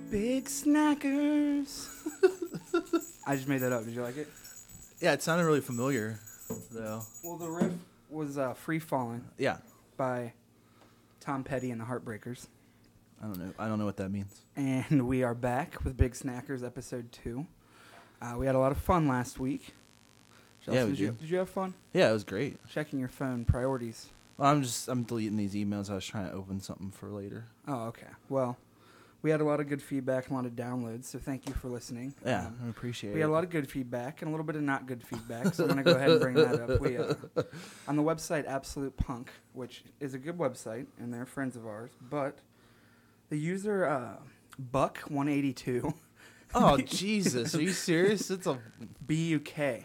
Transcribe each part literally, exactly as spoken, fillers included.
Big Snackers. I just made that up. Did you like it? Yeah, it sounded really familiar, though. Well, the riff was uh, Free Fallin' Yeah. by Tom Petty and the Heartbreakers. I don't know. I don't know what that means. And we are back with Big Snackers episode two. Uh, we had a lot of fun last week. Chelsea, Yeah, we did you, did. did you have fun? Yeah, it was great. Checking your phone priorities. Well, I'm just I'm deleting these emails. I was trying to open something for later. Oh, okay. Well, we had a lot of good feedback and a lot of downloads, so thank you for listening. Yeah, Um, I appreciate We it. had a lot of good feedback and a little bit of not good feedback, so I'm going to go ahead and bring that up. We, uh, on the website Absolute Punk, which is a good website, and they're friends of ours, but the user uh, Buck one eighty-two, Oh Jesus! Are you serious? It's a B U K,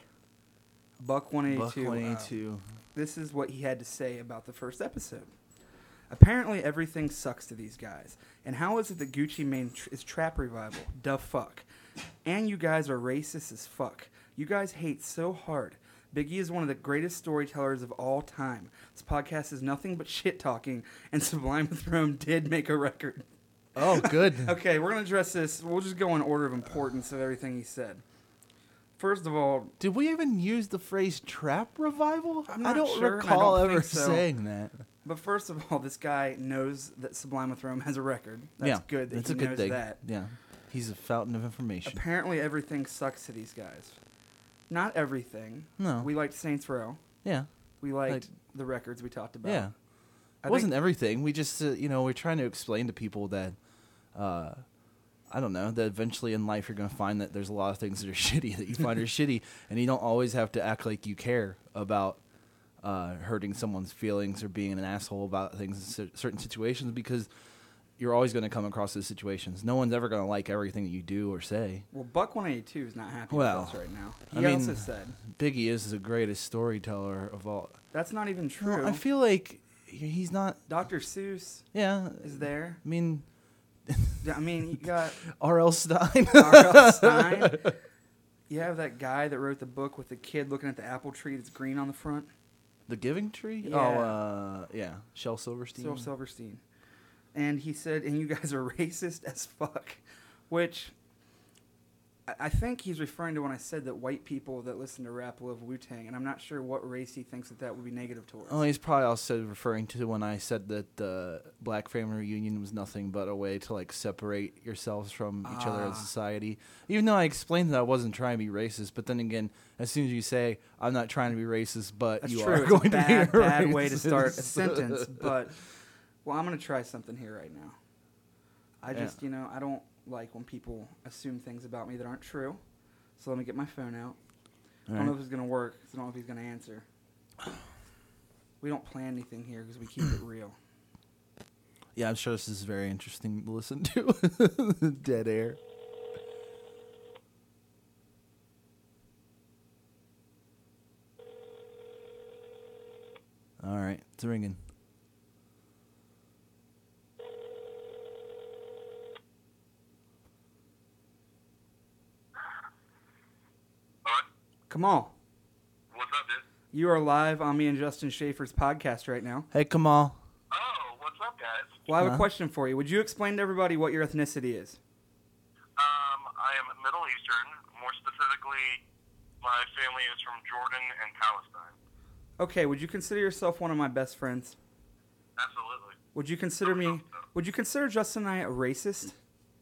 Buck one eighty-two. Buck one eighty-two. Uh, this is what he had to say about the first episode. Apparently everything sucks to these guys. And how is it that Gucci Mane tr- is Trap Revival? Duh fuck. And you guys are racist as fuck. You guys hate so hard. Biggie is one of the greatest storytellers of all time. This podcast is nothing but shit talking, and Sublime with Rome did make a record. Oh, good. Okay, we're going to address this. We'll just go in order of importance of everything he said. First of all, Did we even use the phrase "trap revival"? I'm I not don't sure, and I recall don't ever think so. saying that. but first of all, this guy knows that Sublime with Rome has a record. That's yeah, good that that's he a good knows thing. that. Yeah, he's a fountain of information. Apparently everything sucks to these guys. Not everything. No. We liked Saints Row. yeah, We liked Like- the records we talked about. yeah. I It wasn't think, everything. We just, uh, you know, we're trying to explain to people that, uh, I don't know, that eventually in life you're going to find that there's a lot of things that are shitty that you find are shitty, and you don't always have to act like you care about uh, hurting someone's feelings or being an asshole about things in cer- certain situations, because you're always going to come across those situations. No one's ever going to like everything that you do or say. well, Buck one eighty-two is not happy Well, with us right now. He I mean, also said, Biggie is the greatest storyteller of all. that's not even true. No, I feel like he's not. Doctor Seuss Yeah, is there. I mean, Yeah, I mean, you got R L Stein. R L Stein. You have that guy that wrote the book with the kid looking at the apple tree that's green on the front. The Giving Tree? Yeah. Oh, uh, yeah. Shel Silverstein. Phil Silverstein. And he said, and you guys are racist as fuck. Which, I- I think he's referring to when I said that white people that listen to rap love Wu-Tang, and I'm not sure what race he thinks that that would be negative towards. Oh, he's probably also referring to when I said that the Black Family Reunion was nothing but a way to, like, separate yourselves from each other as Ah. society. Even though I explained that I wasn't trying to be racist, but then again, as soon as you say, I'm not trying to be racist, but That's you true. are It's going a bad, to be bad racist. way to start a sentence, but, well, I'm going to try something here right now. I Yeah. just, you know, I don't like when people assume things about me that aren't true. So let me get my phone out. I don't know if it's going to work, 'cause I don't know if he's going to answer. We don't plan anything here because we keep it real. Yeah, I'm sure this is very interesting to listen to. Dead air. All right, it's ringing. Come on. What's up, dude? You are live on me and Justin Schaefer's podcast right now. Hey, Kamal. Oh, what's up, guys? Well, I have a Huh? question for you. Would you explain to everybody what your ethnicity is? Um, I am Middle Eastern. More specifically, my family is from Jordan and Palestine. Okay, would you consider yourself one of my best friends? Absolutely. Would you consider me, would you consider Justin and I a racist?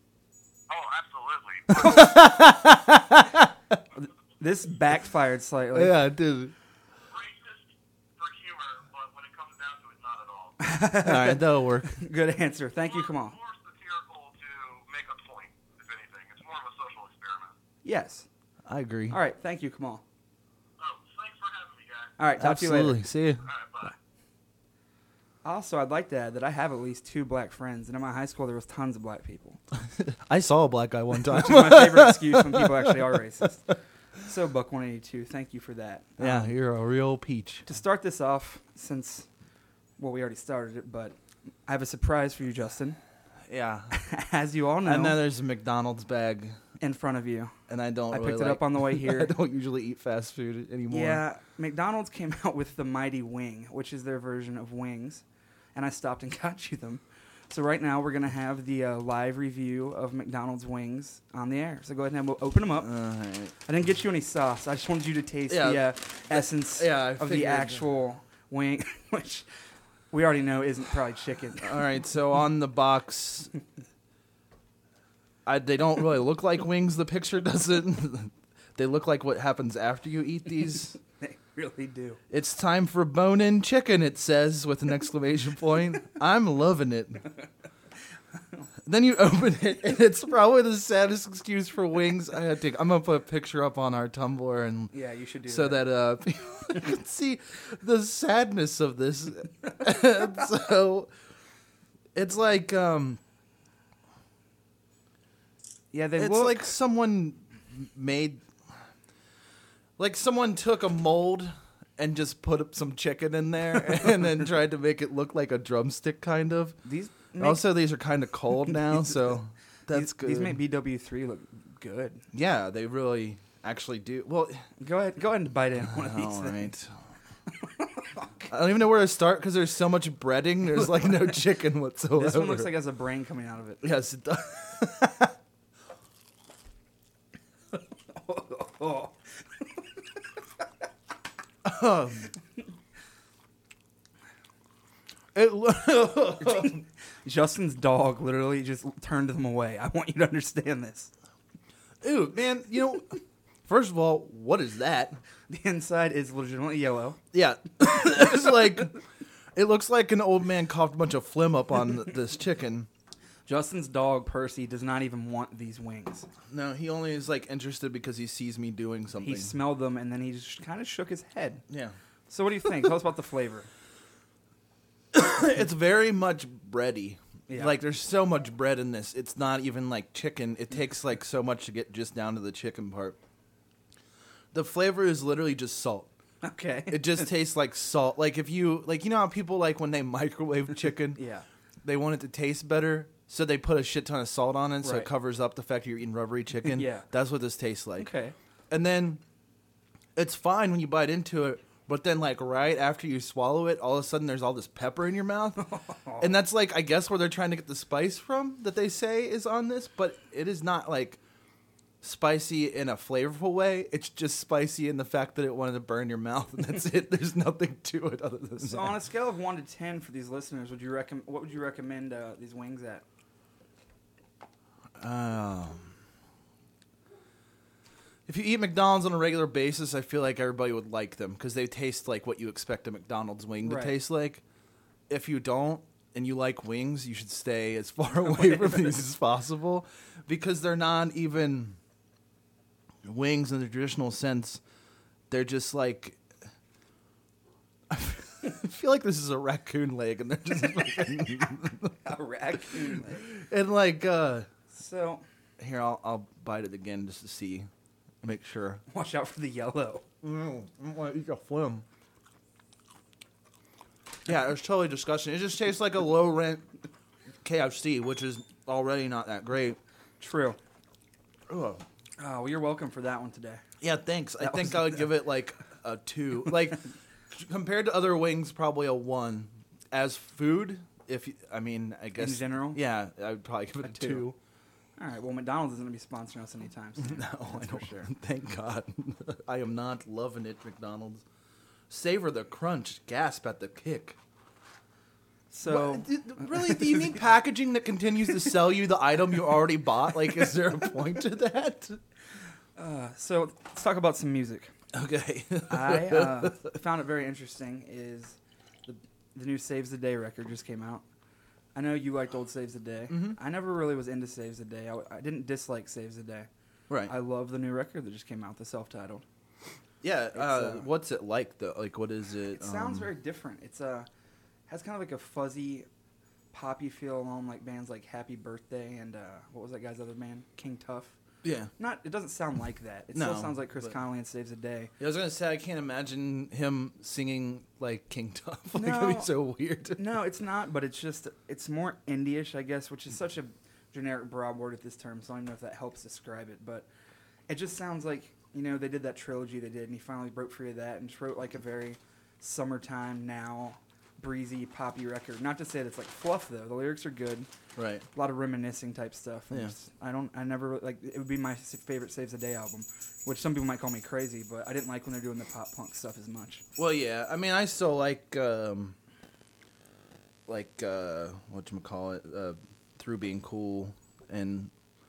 Oh, absolutely. This backfired slightly. Yeah, dude. Racist for humor, but when it comes down to it, not at all. All right, that'll work. Good answer. Thank you, Kamal. More satirical to make a point, if anything. It's more of a social experiment. Yes. I agree. All right, thank you, Kamal. Oh, thanks for having me, guys. All right, talk to you Absolutely. later. See you. All right, bye. Also, I'd like to add that I have at least two black friends, and in my high school there was tons of black people. I saw a black guy one time. Which is my favorite excuse when people actually are racist. So, Buck one eighty-two, thank you for that. Yeah, Um, you're a real peach. to start this off, since, well, we already started it, but I have a surprise for you, Justin. Yeah. As you all know, And then there's a McDonald's bag, in front of you. and I don't I really picked it like- up on the way I here. don't usually eat fast food anymore. Yeah, McDonald's came out with the Mighty Wing, which is their version of wings, and I stopped and got you them. So right now we're gonna have the uh, live review of McDonald's wings on the air. So go ahead and have, open them up. All right. I didn't get you any sauce. I just wanted you to taste Yeah. the uh, essence Yeah, I of the figured. actual wing, which we already know isn't probably chicken. All right, so on the box, I, they don't really look like wings. The picture doesn't. They look like what happens after you eat these. They really do. It's time for bone-in chicken, it says, with an exclamation point. I'm loving it. Then you open it, and it's probably the saddest excuse for wings. I had to, I'm going to put a picture up on our Tumblr and Yeah, you should do so that. that uh, people can see the sadness of this. And so it's like um, Yeah, they it's look like someone made, like someone took a mold and just put up some chicken in there and then tried to make it look like a drumstick, kind of. these. Make, Also, these are kind of cold now, so that's these, good. These make B W three look good. Yeah, they really actually do. Well, Go ahead, go ahead and bite in one of these. all things. right. I don't even know where to start because there's so much breading. There's like no chicken whatsoever. This one looks like it has a brain coming out of it. Yes, it does. Oh. Um, it lo- Justin's dog literally just turned them away. I want you to understand this. Ew, man, you know, first of all, what is that? The inside is legitimately yellow. Yeah. It's like, it looks like an old man coughed a bunch of phlegm up on this chicken. Justin's dog, Percy, does not even want these wings. No, he only is like interested because he sees me doing something. He smelled them and then he just kind of shook his head. Yeah. So what do you think? Tell us about the flavor. It's very much bready. Yeah. Like there's so much bread in this. It's not even like chicken. It takes like so much to get just down to the chicken part. The flavor is literally just salt. Okay. It just tastes like salt. Like if you like, you know how people like when they microwave chicken, Yeah. they want it to taste better, so they put a shit ton of salt on it, so Right. it covers up the fact you're eating rubbery chicken. Yeah. That's what this tastes like. Okay. And then it's fine when you bite into it, but then like right after you swallow it, all of a sudden there's all this pepper in your mouth. And that's like, I guess, where they're trying to get the spice from that they say is on this, but it is not like spicy in a flavorful way. It's just spicy in the fact that it wanted to burn your mouth, and that's it. There's nothing to it other than So that. on a scale of one to ten for these listeners, would you recommend? What would you recommend uh, these wings at? Um, if you eat McDonald's on a regular basis, I feel like everybody would like them because they taste like what you expect a McDonald's wing to Right. taste like. If you don't and you like wings, you should stay as far away from these as possible because they're not even wings in the traditional sense. They're just like... I feel like this is a raccoon leg, and they're just fucking- A raccoon. and like uh, So here I'll I'll bite it again just to see, make sure. watch out for the yellow. Mm, I don't want to eat a phlegm. Yeah, it's totally disgusting. It just tastes like a low rent K F C, which is already not that great. True. Ugh. Oh, well, you're welcome for that one today. Yeah, thanks. I That think was- I would give it like a two. Like compared to other wings, probably a one. As food, if you, I mean, I guess general? yeah, I would probably give it a, A two. two. All right. Well, McDonald's isn't going to be sponsoring us anytime soon. No, That's I for don't. sure. Thank God. I am not loving it, McDonald's. Savor the crunch, gasp at the kick. So What? D- really, do you need packaging that continues to sell you the item you already bought? Like, is there a point to that? Uh, so let's talk about some music. Okay. I uh, found it very interesting. Is the, the new Saves the Day record just came out? I know you liked old Saves the Day. Mhm. I never really was into Saves the Day. I, w- I didn't dislike Saves the Day. Right. I love the new record that just came out, the self-titled. yeah. It's, Uh, uh, what's it like though? Like, what is it? It sounds um, very different. It's uh, has kind of like a fuzzy, poppy feel along like bands like Happy Birthday and uh, what was that guy's other band? King Tough. Yeah. Not. It doesn't sound like that. It No, still sounds like Chris but- Connolly and Saves the Day. I was gonna say I can't imagine him singing like King Tough. Like, No. that'd be so weird. No, it's not, but it's just, it's more indie-ish, I guess, which is such a generic broad word at this term, so I don't know if that helps describe it, but it just sounds like, you know, they did that trilogy they did, and he finally broke free of that and just wrote like a very summertime now breezy, poppy record. Not to say that it's like fluff though. The lyrics are good. Right. A lot of reminiscing type stuff. And Yeah. just- I don't. I never like. It would be my s- favorite Saves the Day album, which some people might call me crazy, but I didn't like when they're doing the pop punk stuff as much. Well, yeah. I mean, I still like, um, like, uh, whatchamacallit, uh, Through Being Cool and,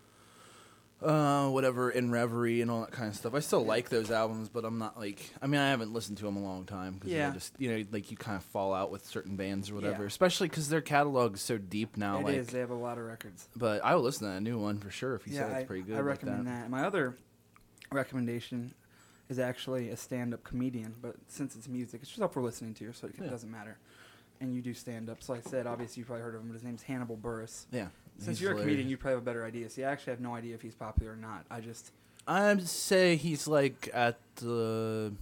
uh, whatever, In Reverie and all that kind of stuff. I still like those albums, but I'm not like, I mean, I haven't listened to them a long time. Cause Yeah. they're just, you know, like you kind of fall out with certain bands or whatever, Yeah. especially because their catalog is so deep now. It like, is. They have a lot of records. But I will listen to that new one for sure if you Yeah, say it's I, pretty good. I like recommend that. My other recommendation is actually a stand-up comedian, but since it's music, it's just up for listening to, so it Yeah. doesn't matter. And you do stand-up, so like I said, obviously you probably heard of him, but his name's Hannibal Buress. Yeah. Since he's you're a hilarious. comedian, you probably have a better idea. See, I actually have no idea if he's popular or not. I just, I'd say he's like at the,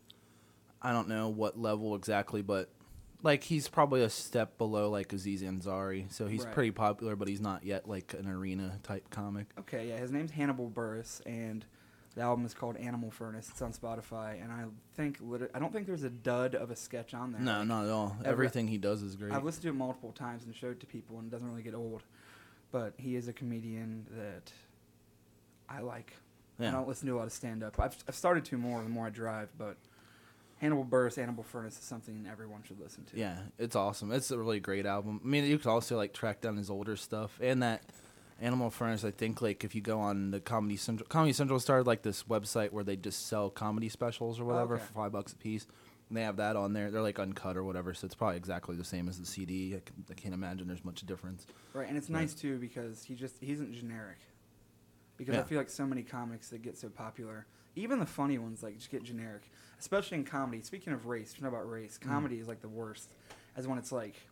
I don't know what level exactly, but like he's probably a step below like Aziz Ansari. So he's Right. pretty popular, but he's not yet like an arena type comic. okay, yeah, his name's Hannibal Buress, and the album is called Animal Furnace. It's on Spotify, and I think, liter- I don't think there's a dud of a sketch on there. No, Like, not at all. every- Everything he does is great. I've listened to it multiple times and showed it to people, and it doesn't really get old. But he is a comedian that I like. I Yeah. don't listen to a lot of stand-up. I've, I've started to more the more I drive, but Hannibal Buress, Animal Furnace is something everyone should listen to. Yeah, it's awesome. It's a really great album. I mean, you could also like track down his older stuff and that Animal Furnace. I think like if you go on the Comedy Central, Comedy Central started like this website where they just sell comedy specials or whatever okay. for five bucks a piece. And they have that on there. They're like uncut or whatever, so it's probably exactly the same as the C D. I, can, I can't imagine there's much difference. Right, and it's Right. nice, too, because he just he isn't generic. Because I Yeah. feel like so many comics that get so popular, even the funny ones, like, just get generic. Especially in comedy. Speaking of race, you know about race, comedy is, like, the worst. As when it's, like,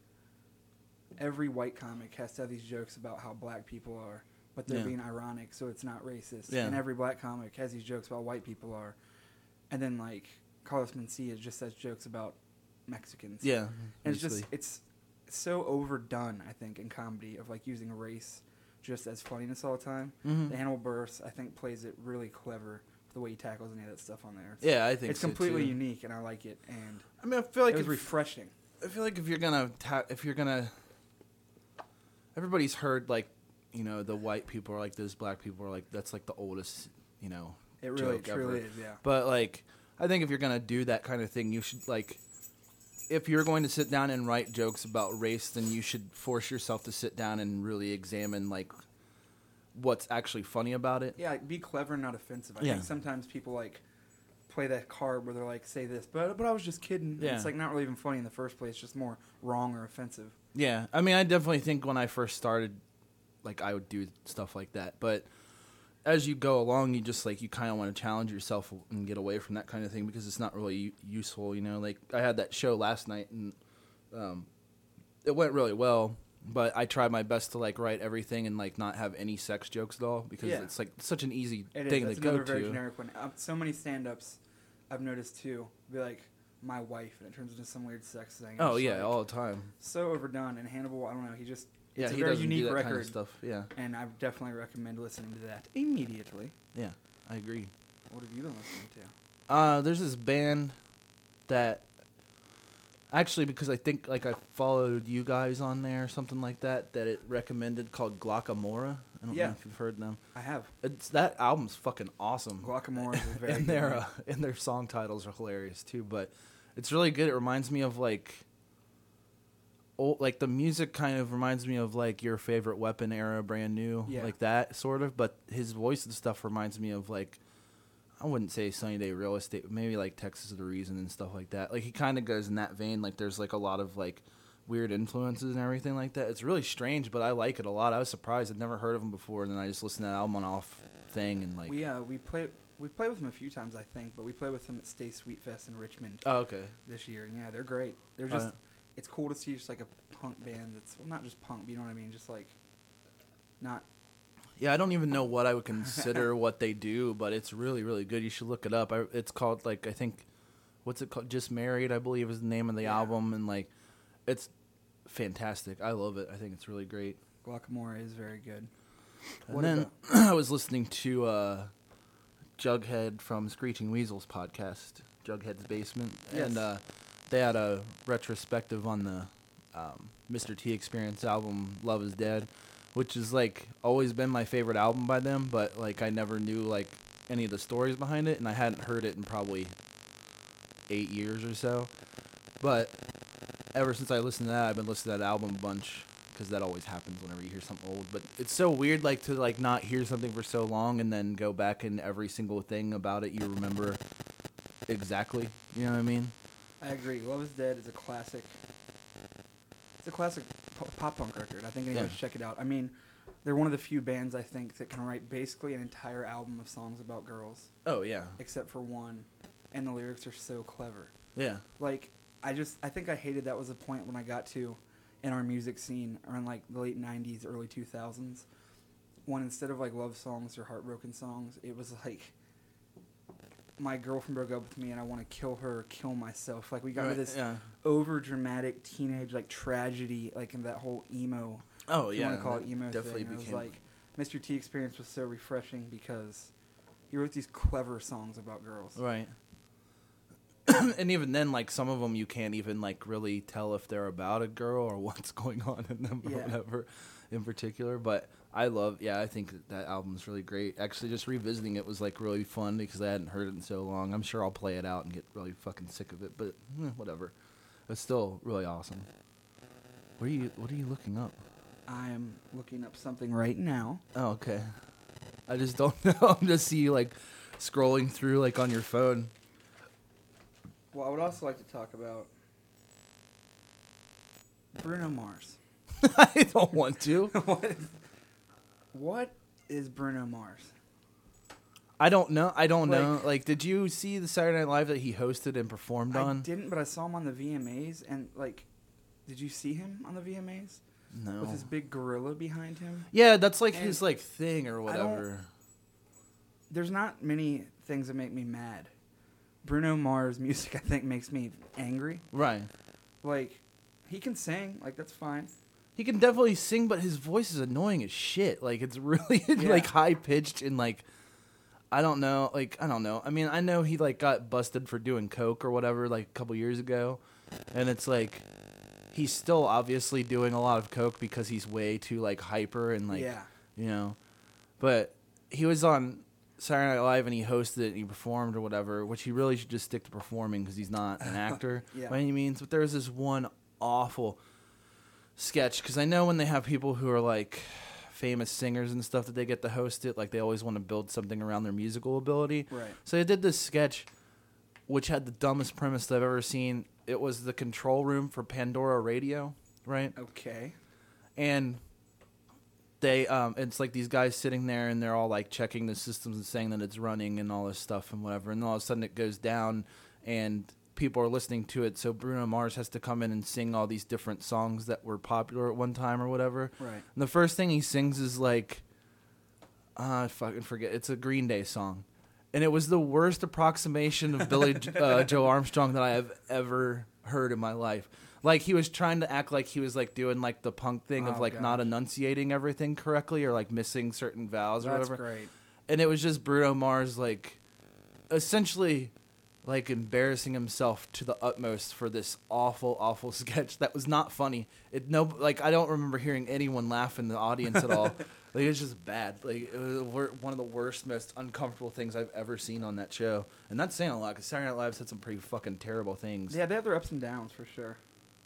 every white comic has to have these jokes about how black people are, but they're Yeah. being ironic, so it's not racist. Yeah. And every black comic has these jokes about white people are. And then, like, Carlos Mencia just says jokes about Mexicans. Yeah, And it's just basically. it's so overdone, I think, in comedy of like using race just as funniness all the time. Mhm. The Hannibal Buress, I think, plays it really clever the way he tackles any of that stuff on there. It's, Yeah, I think it's so, completely too. unique, and I like it. And I mean, I feel like it was if- refreshing. I feel like if you're gonna ta- if you're gonna, everybody's heard like, you know, the white people are like this, black people are like that's like the oldest, you know, It really, joke truly ever. is, yeah. But like, I think if you're gonna do that kind of thing, you should like, if you're going to sit down and write jokes about race, then you should force yourself to sit down and really examine like what's actually funny about it. Yeah, be clever and not offensive. I Yeah. think sometimes people like play that card where they're like, say this, but but I was just kidding. And Yeah. It's like not really even funny in the first place, just more wrong or offensive. Yeah, I mean, I definitely think when I first started, like I would do stuff like that. But as you go along, you just like you kind of want to challenge yourself and get away from that kind of thing because it's not really u- useful. You know, like I had that show last night and um, it went really well. But I tried my best to like write everything and like not have any sex jokes at all because Yeah. it's like such an easy It thing is. That's to go another very to. generic one. Um, so many stand-ups I've noticed too be like my wife, and it turns into some weird sex thing. Oh It's yeah, like, all the time. so overdone. And Hannibal, I don't know. He just Yeah, it's a he very doesn't unique do that record, kind of stuff. Yeah, and I definitely recommend listening to that immediately. yeah, I agree. What have you been listening to? Uh, there's this band that actually, because I think like I followed you guys on there or something like that, that it recommended called Glockamora. I don't Yeah. know if you've heard them. I have It's that album's fucking awesome. Guacamole is a very and good their one. uh, and their song titles are hilarious too. But it's really good. It reminds me of like. Old, like the music kind of reminds me of like your favorite Weapon era, Brand New, Yeah. like that sort of. But his voice and stuff reminds me of like, I wouldn't say Sunny Day Real Estate, but maybe like Texas the Reason and stuff like that. Like he kind of goes in that vein. Like there's like a lot of like weird influences and everything like that. It's really strange, but I like it a lot. I was surprised. I'd never heard of him before, and then I just listened to that album on off thing and like. We uh we play we played with them a few times, I think, but we played with them at Stay Sweet Fest in Richmond Oh, okay. this year. And yeah, they're great. They're Oh, just yeah. it's cool to see just like a punk band that's well, not just punk, but you know what I mean, just like not Yeah, I don't even know what I would consider what they do, but it's really, really good. You should look it up. I, it's called like I think, what's it called? Just Married, I believe, is the name of the Yeah. album, and like, it's fantastic. I love it. I think it's really great. Guacamole is very good. And What then about- I was listening to uh, Jughead from Screeching Weasels podcast, Jughead's Basement, Yes. and uh, they had a retrospective on the um, Mister T Experience album, Love Is Dead, which is like always been my favorite album by them, but like I never knew like any of the stories behind it, and I hadn't heard it in probably eight years or so. But ever since I listened to that, I've been listening to that album a bunch, because that always happens whenever you hear something old. But it's so weird, like, to like not hear something for so long and then go back and every single thing about it you remember exactly. You know what I mean? I agree. Love Is Dead is a classic. It's a classic po- pop punk record. I think anyone Yeah. should check it out. I mean, they're one of the few bands I think that can write basically an entire album of songs about girls, Oh yeah, except for one, and the lyrics are so clever. yeah, Like, I just, I think I hated that was the point when I got to, in our music scene, around like the late nineties, early two thousands, when instead of like love songs or heartbroken songs, it was like, my girlfriend broke up with me and I want to kill her or kill myself. Like, we got Right, into this yeah. over dramatic teenage like tragedy, like in that whole emo. Oh if you yeah, want to call it that emo definitely thing. And it was became like, Mister T Experience was so refreshing because he wrote these clever songs about girls. right. And even then, like, some of them you can't even like really tell if they're about a girl or what's going on in them or Yeah. whatever in particular. But I love, yeah, I think that, that album's really great. Actually, just revisiting it was like really fun because I hadn't heard it in so long. I'm sure I'll play it out and get really fucking sick of it, but eh, whatever. It's still really awesome. What are you What are you looking up? I am looking up something right now. Oh, okay. I just don't know. I'm just see you like scrolling through like on your phone. Well, I would also like to talk about Bruno Mars. I don't want to. what, is, what is Bruno Mars? I don't know. I don't Like- know. Like, did you see the Saturday Night Live that he hosted and performed I on? didn't, but I saw him on the V M As, and like, did you see him on the V M As No. with his big gorilla behind him? Yeah, that's like And his like thing or I don't- whatever. There's not many things that make me mad. Bruno Mars music, I think, makes me angry. Right. Like, he can sing, like that's fine. He can definitely sing, but his voice is annoying as shit. Like, it's really Yeah. like high pitched and like, I don't know. Like, I don't know. I mean, I know he like got busted for doing coke or whatever like a couple years ago, and it's like he's still obviously doing a lot of coke because he's way too like hyper and like yeah. you know. But he was on Saturday Night Live and he hosted it and he performed or whatever, which he really should just stick to performing because he's not an actor Yeah. by any means. But there was this one awful sketch because I know when they have people who are like famous singers and stuff that they get to host it, like they always want to build something around their musical ability. Right. So they did this sketch which had the dumbest premise that I've ever seen. It was the control room for Pandora Radio, right? Okay. And they um it's like these guys sitting there and they're all like checking the systems and saying that it's running and all this stuff and whatever, and all of a sudden it goes down and people are listening to it, so Bruno Mars has to come in and sing all these different songs that were popular at one time or whatever. Right. And the first thing he sings is like uh, I fucking forget, it's a Green Day song. And it was the worst approximation of Billy uh, Joe Armstrong that I have ever heard in my life. Like, he was trying to act like he was, like, doing, like, the punk thing of, Oh, like, gosh. not enunciating everything correctly or, like, missing certain vowels or That's whatever. great. And it was just Bruno Mars, like, essentially, like, embarrassing himself to the utmost for this awful, awful sketch that was not funny. It no, like, I don't remember hearing anyone laugh in the audience at all. Like, it was just bad. Like, it was the wor- one of the worst, most uncomfortable things I've ever seen on that show. And that's saying a lot, because Saturday Night Live said some pretty fucking terrible things. Yeah, they have their ups and downs for sure.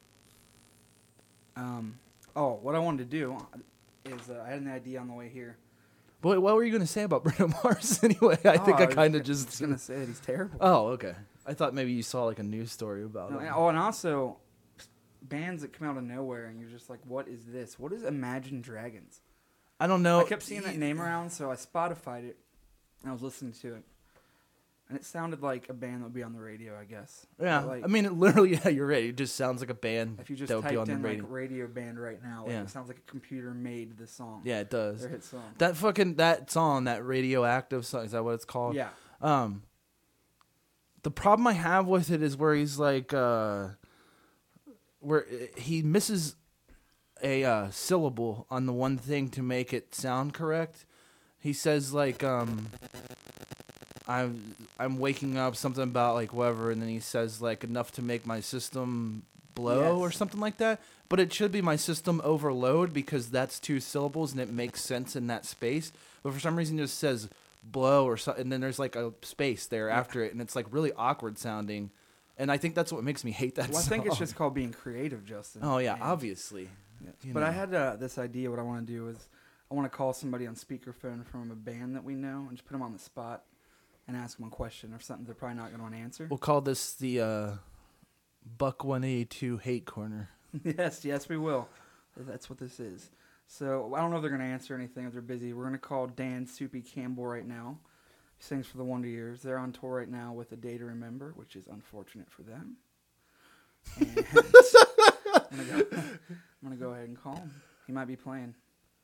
Um. Oh, what I wanted to do is uh, I had an idea on the way here. But what were you going to say about Bruno Mars anyway? I Oh, think I was kind of gonna- just... was gonna say that he's terrible. Oh, okay. I thought maybe you saw, like, a news story about No, him. and- oh, and also bands that come out of nowhere, and you're just like, "What is this? What is Imagine Dragons?" I don't know. I kept seeing that name around, so I Spotify'd it, and I was listening to it, and it sounded like a band that would be on the radio, I guess. Yeah, But, like, I mean, it literally, yeah, you're right. It just sounds like a band if you just that would be on typed the in radio. like radio band right now, like, Yeah. it sounds like a computer made the song. Yeah, it does. Their hit song. That fucking that song, that radioactive song, is that what it's called? Yeah. Um, the problem I have with it is where he's like, uh, where he misses a uh, syllable on the one thing to make it sound correct. He says like, um, I'm I'm waking up, something about like whatever, and then he says like enough to make my system blow Yes. or something like that. But it should be my system overload because that's two syllables and it makes sense in that space. But for some reason, it just says blow or something, and then there's like a space there Yeah. after it, and it's like really awkward sounding. And I think that's what makes me hate that Well, I song. think it's just called being creative, Justin. Oh yeah, And- obviously. Yeah. You But know. I had uh, this idea. What I want to do is, I want to call somebody on speakerphone from a band that we know, and just put them on the spot, and ask them a question or something they're probably not going to want to answer. We'll call this the uh, Buck one eighty-two Hate Corner. yes, yes, we will. That's what this is. So I don't know if they're going to answer anything if they're busy. We're going to call Dan Soupy Campbell right now. He sings for the Wonder Years. They're on tour right now with A Day to Remember, which is unfortunate for them. And I'm going to go, I'm gonna go ahead and call him. He might be playing.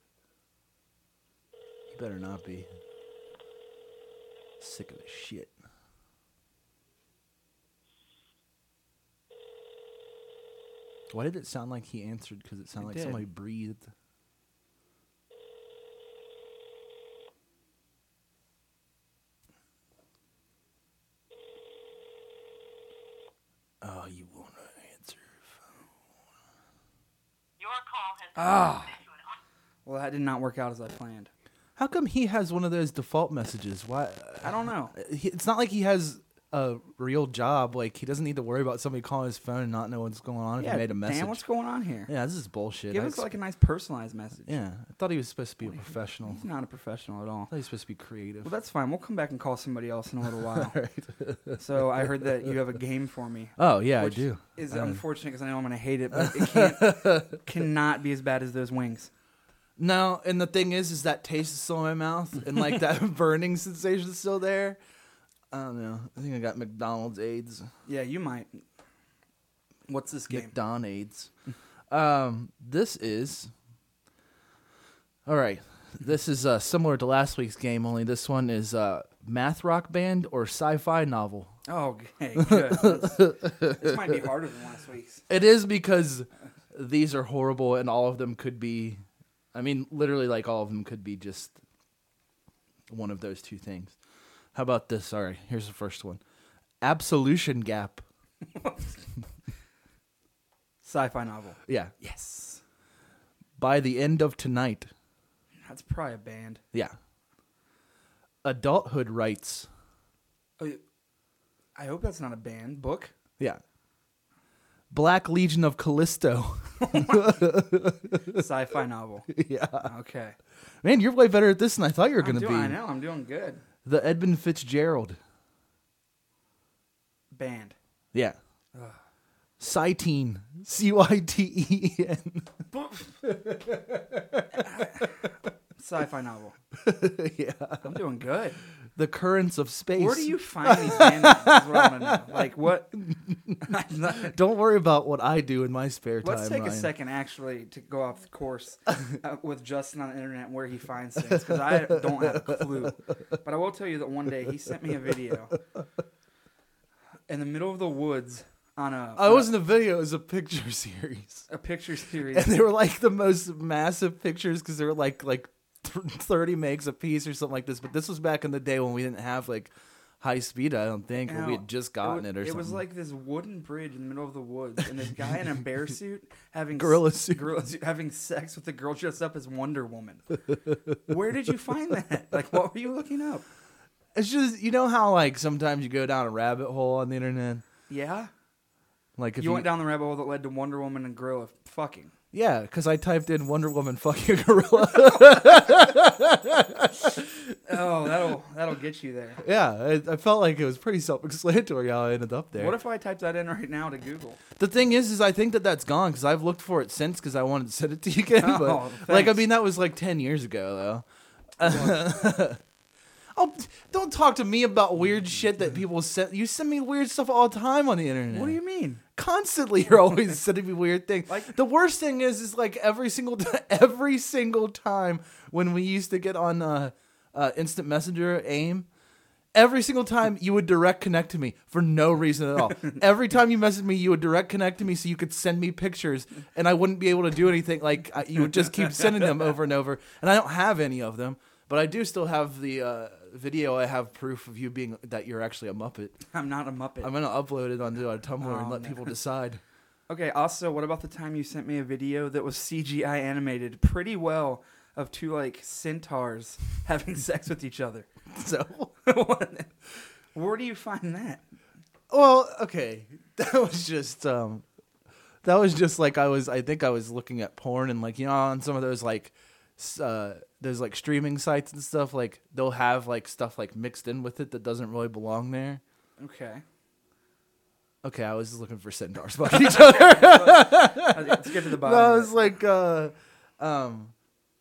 You better not be. Sick of this shit. Why did it sound like he answered? Because it sounded It like did. somebody breathed. Oh, you won't answer. Your call has been Ah. forwarded to an un- Well, that did not work out as I planned. How come he has one of those default messages? Why? I don't know. He, it's not like he has a real job. Like he doesn't need to worry about somebody calling his phone and not know what's going on if Yeah, he made a message. Dan, what's going on here? Yeah, this is bullshit. Give I us ex- like a nice personalized message. yeah, I thought he was supposed to be a professional. He's not a professional at all. I thought he was supposed to be creative. Well, that's fine. We'll come back and call somebody else in a little while. Right. So I heard that you have a game for me. Oh yeah, which I do. Is Uh, unfortunate because I know I'm going to hate it, but it can't, cannot be as bad as those wings. No, and the thing is, is that taste is still in my mouth, and like that burning sensation is still there. I don't know. I think I got McDonald's AIDS. Yeah, you might. What's this game? McDon AIDS. um, this is. All right. This is uh, similar to last week's game, only this one is uh, math rock band or sci-fi novel. Oh, okay, good. That's- this might be harder than last week's. It is because these are horrible, and all of them could be. I mean, literally, like all of them could be just one of those two things. How about this? All right, here's the first one. Absolution Gap. Sci-fi novel. Yeah. Yes. By the End of Tonight. That's probably a band. Yeah. Adulthood Rights. Oh, I hope that's not a band. Book? Yeah. Black Legion of Callisto. Sci-fi novel. Yeah. Okay. Man, you're way better at this than I thought you were I'm going to be. doing, I know. I'm doing good. The Edmund Fitzgerald. Band. Yeah. Cytene. C Y T E N. Sci-fi novel. Yeah. I'm doing good. The Currents of Space. Where do you find these band names? Is what I want to know. Like what? Don't worry about what I do in my spare time. Let's take Ryan. a second actually to go off the course uh, with Justin on the internet and where he finds things because I don't have a clue. But I will tell you that one day he sent me a video in the middle of the woods on a I on wasn't a video; it was a picture series, a, a picture series. and they were like the most massive pictures because they were like like thirty megs a piece or something like this. But this was back in the day when we didn't have like high speed. I don't think, or we had just gotten it, it, or it something. was like this wooden bridge in the middle of the woods, and this guy in a bear suit having Gorilla s- suit. gorilla suit having sex with a girl dressed up as Wonder Woman. Where did you find that? Like, what were you looking up? It's just, you know how like sometimes you go down a rabbit hole on the internet. Yeah, Like if you you, went down the rabbit hole that led to Wonder Woman and gorilla fucking. yeah, because I typed in Wonder Woman fucking a gorilla. Oh, that'll that'll get you there. Yeah, I, I felt like it was pretty self-explanatory how I ended up there. What if I typed that in right now to Google? The thing is, is I think that that's gone because I've looked for it since because I wanted to send it to you again. Oh, But like, I thanks. mean, that was like ten years ago, though. Oh, don't talk to me about weird shit that people send. You send me weird stuff all the time on the internet. What do you mean? Constantly, you're always sending me weird things. Like- The worst thing is, is like every single t- every single time when we used to get on uh, uh, Instant Messenger, AIM. Every single time you would direct connect to me for no reason at all. Every time you messaged me, you would direct connect to me so you could send me pictures, and I wouldn't be able to do anything. Like I, you would just keep sending them over and over, and I don't have any of them, but I do still have the uh, video, I have proof of you being that you're actually a Muppet. I'm not a Muppet. I'm gonna upload it onto our Tumblr Oh, and let no. people decide. Okay, also, what about the time you sent me a video that was C G I animated pretty well of two, like, centaurs having sex with each other? So, Where do you find that? well, okay, that was just um, that was just like I was. I think I was looking at porn and like you know on some of those like s- uh, those like streaming sites and stuff. Like they'll have like stuff like mixed in with it that doesn't really belong there. Okay. Okay, I was looking for centaurs fucking each other. Let's get to the No, bottom. I of was it. like, uh, um,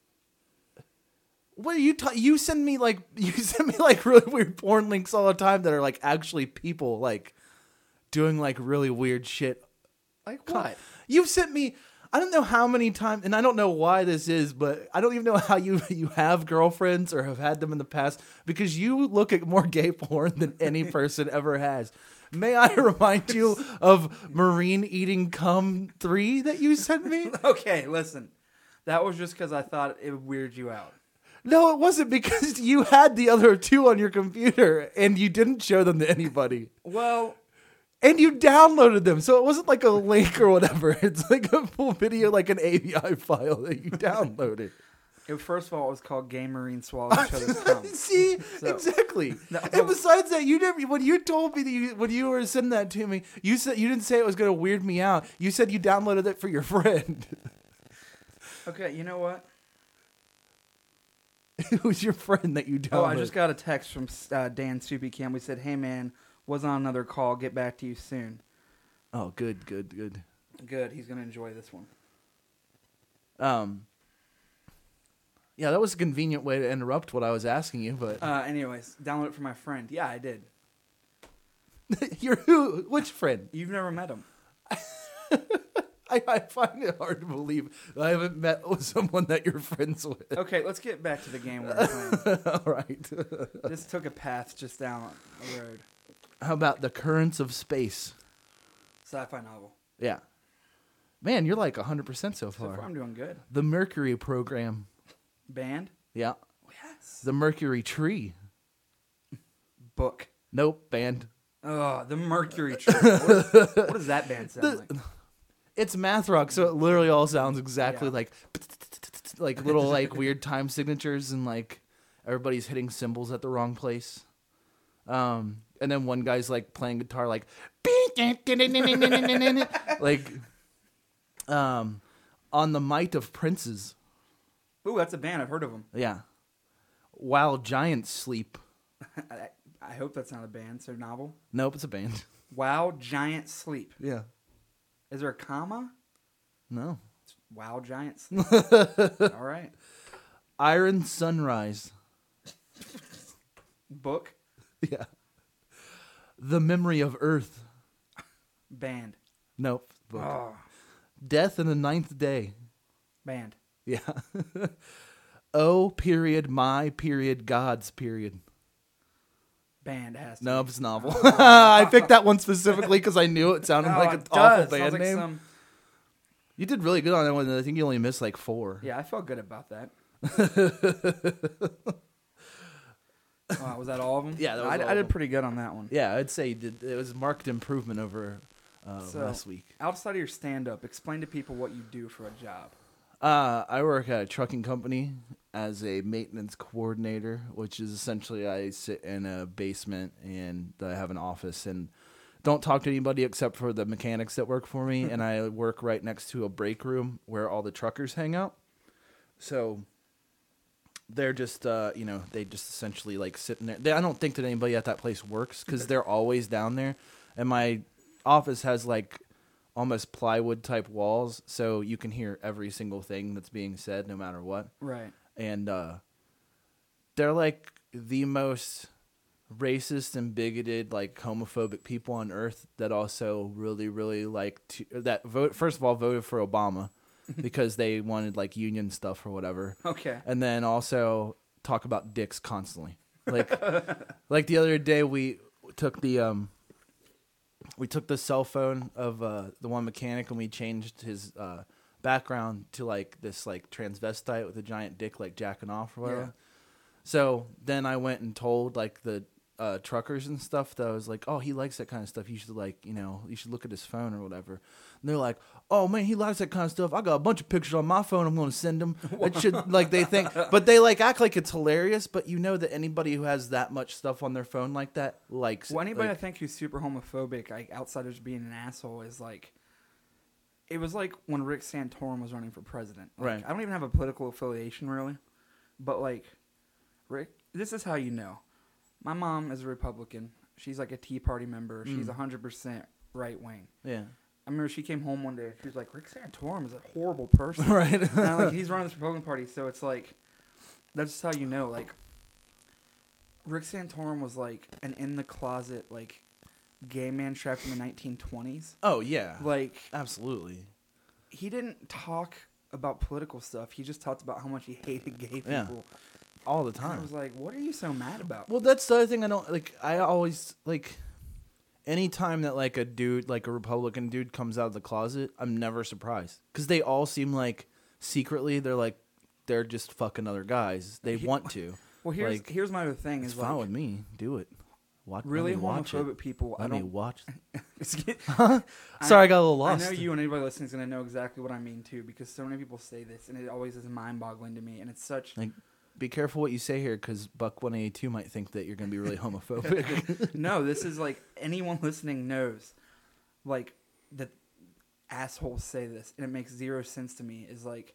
what are you? Ta- you send me like you send me like really weird porn links all the time that are like actually people like doing like really weird shit. Like what? You've sent me. I don't know how many times, and I don't know why this is, but I don't even know how you you have girlfriends or have had them in the past because you look at more gay porn than any person ever has. May I remind you of Marine Eating Cum three that you sent me? Okay, listen. That was just because I thought it would weird you out. No, it wasn't because you had the other two on your computer and you didn't show them to anybody. Well, And you downloaded them, so it wasn't like a link or whatever. It's like a full video, like an A V I file that you downloaded. it, first of all, it was called Gay Marine Swallow Each Other's Cum. See, So- exactly. That was And a- besides that, you never. When you told me that you, when you were sending that to me, you said you didn't say it was going to weird me out. You said you downloaded it for your friend. Okay, you know what? Who's your friend that you downloaded? Oh, I just got a text from uh, Dan Soupy Cam. We said, hey, man, was on another call. Get back to you soon. Oh, good, good, good. Good. He's going to enjoy this one. Um. Yeah, that was a convenient way to interrupt what I was asking you, but Uh, anyways, download it for my friend. Yeah, I did. you're who? Which friend? You've never met him. I, I find it hard to believe that I haven't met with someone that you're friends with. Okay, let's get back to the game we're playing. All right. This took a path just down the road. How about The Currents of Space? Sci-fi novel. Yeah. Man, you're like one hundred percent so So far, far. I'm doing good. The Mercury Program. Band? Yeah. Yes. The Mercury Tree. Book. Nope, band. Oh, the Mercury Tree. What, what does that band sound like? It's math rock, so it literally all sounds exactly Yeah. like like little like weird time signatures and like everybody's hitting cymbals at the wrong place. Um, and then one guy's like playing guitar like like um on the Might of Princes. Ooh, that's a band. I've heard of them. Yeah. While Giants Sleep. I, I hope that's not a band. So novel. Nope, it's a band. Wow, Giant Sleep. Yeah. Is there a comma? No. Wow, Giant Sleep. All right. Iron Sunrise. Book. Yeah. The Memory of Earth. Band. Nope. Book. Oh, Death in the Ninth Day. band. Yeah. Oh, period, my, period, God's, period. Band has to No, be. it's novel. I picked that one specifically because I knew it sounded Oh, like an it awful does. band Sounds like name. some- You did really good on that one. I think you only missed like four. Yeah, I felt good about that. Oh, was that all of them? Yeah, that was I, all I of did them. pretty good on that one. Yeah, I'd say you did, it was marked improvement over uh, So- last week. Outside of your stand-up, explain to people what you do for a job. Uh, I work at a trucking company as a maintenance coordinator, which is essentially I sit in a basement and I have an office and don't talk to anybody except for the mechanics that work for me. And I work right next to a break room where all the truckers hang out. So they're just, uh, you know, they just essentially like sitting there. They, I don't think that anybody at that place works because they're always down there. And my office has like almost plywood type walls, so you can hear every single thing that's being said no matter what. Right. And uh, they're like the most racist and bigoted, like homophobic people on earth that also really, really like to, that vote. First of all, voted for Obama because they wanted like union stuff or whatever. Okay. And then also talk about dicks constantly. Like, like the other day we took the um, we took the cell phone of uh, the one mechanic and we changed his uh, background to like this like transvestite with a giant dick like jacking off or whatever. Yeah. So then I went and told like the uh, truckers and stuff that I was like, oh, he likes that kind of stuff. You should like, you know, you should look at his phone or whatever. And they're like, oh man, he likes that kind of stuff. I got a bunch of pictures on my phone. I'm going to send him. It should like they think, but they like act like it's hilarious. But you know that anybody who has that much stuff on their phone like that likes. Well, it. anybody Like, I think who's super homophobic, like outside of just being an asshole, is like. It was like when Rick Santorum was running for president. Like, Right. I don't even have a political affiliation really, but like, Rick. This is how you know. My mom is a Republican. She's like a Tea Party member. She's Mm. one hundred percent right wing. yeah, I remember she came home one day. She was like, Rick Santorum is a horrible person. right. And I'm like, he's running this Republican Party, so it's like, that's just how you know. Like, Rick Santorum was like an in the closet like gay man trapped in the nineteen twenties. Oh yeah, Like, absolutely. he didn't talk about political stuff. He just talked about how much he hated gay people. Yeah. All the And I time. was like, what are you so mad about? Well, that's the other thing I don't like. I always like anytime that like a dude, like a Republican dude, comes out of the closet, I'm never surprised because they all seem like secretly they're like they're just fucking other guys. They want to. Well, here's like, here's my other thing It's is fine like with me. Do it. Watch. really let me watch homophobic it. people. Let I me don't. watch. Excuse- Sorry, I got a little I lost. know you and anybody listening is gonna know exactly what I mean too, because so many people say this, and it always is mind-boggling to me, and it's such. Like, be careful what you say here, because Buck one eighty-two might think that you're going to be really homophobic. No, this is like anyone listening knows, like that assholes say this, and it makes zero sense to me. Is like,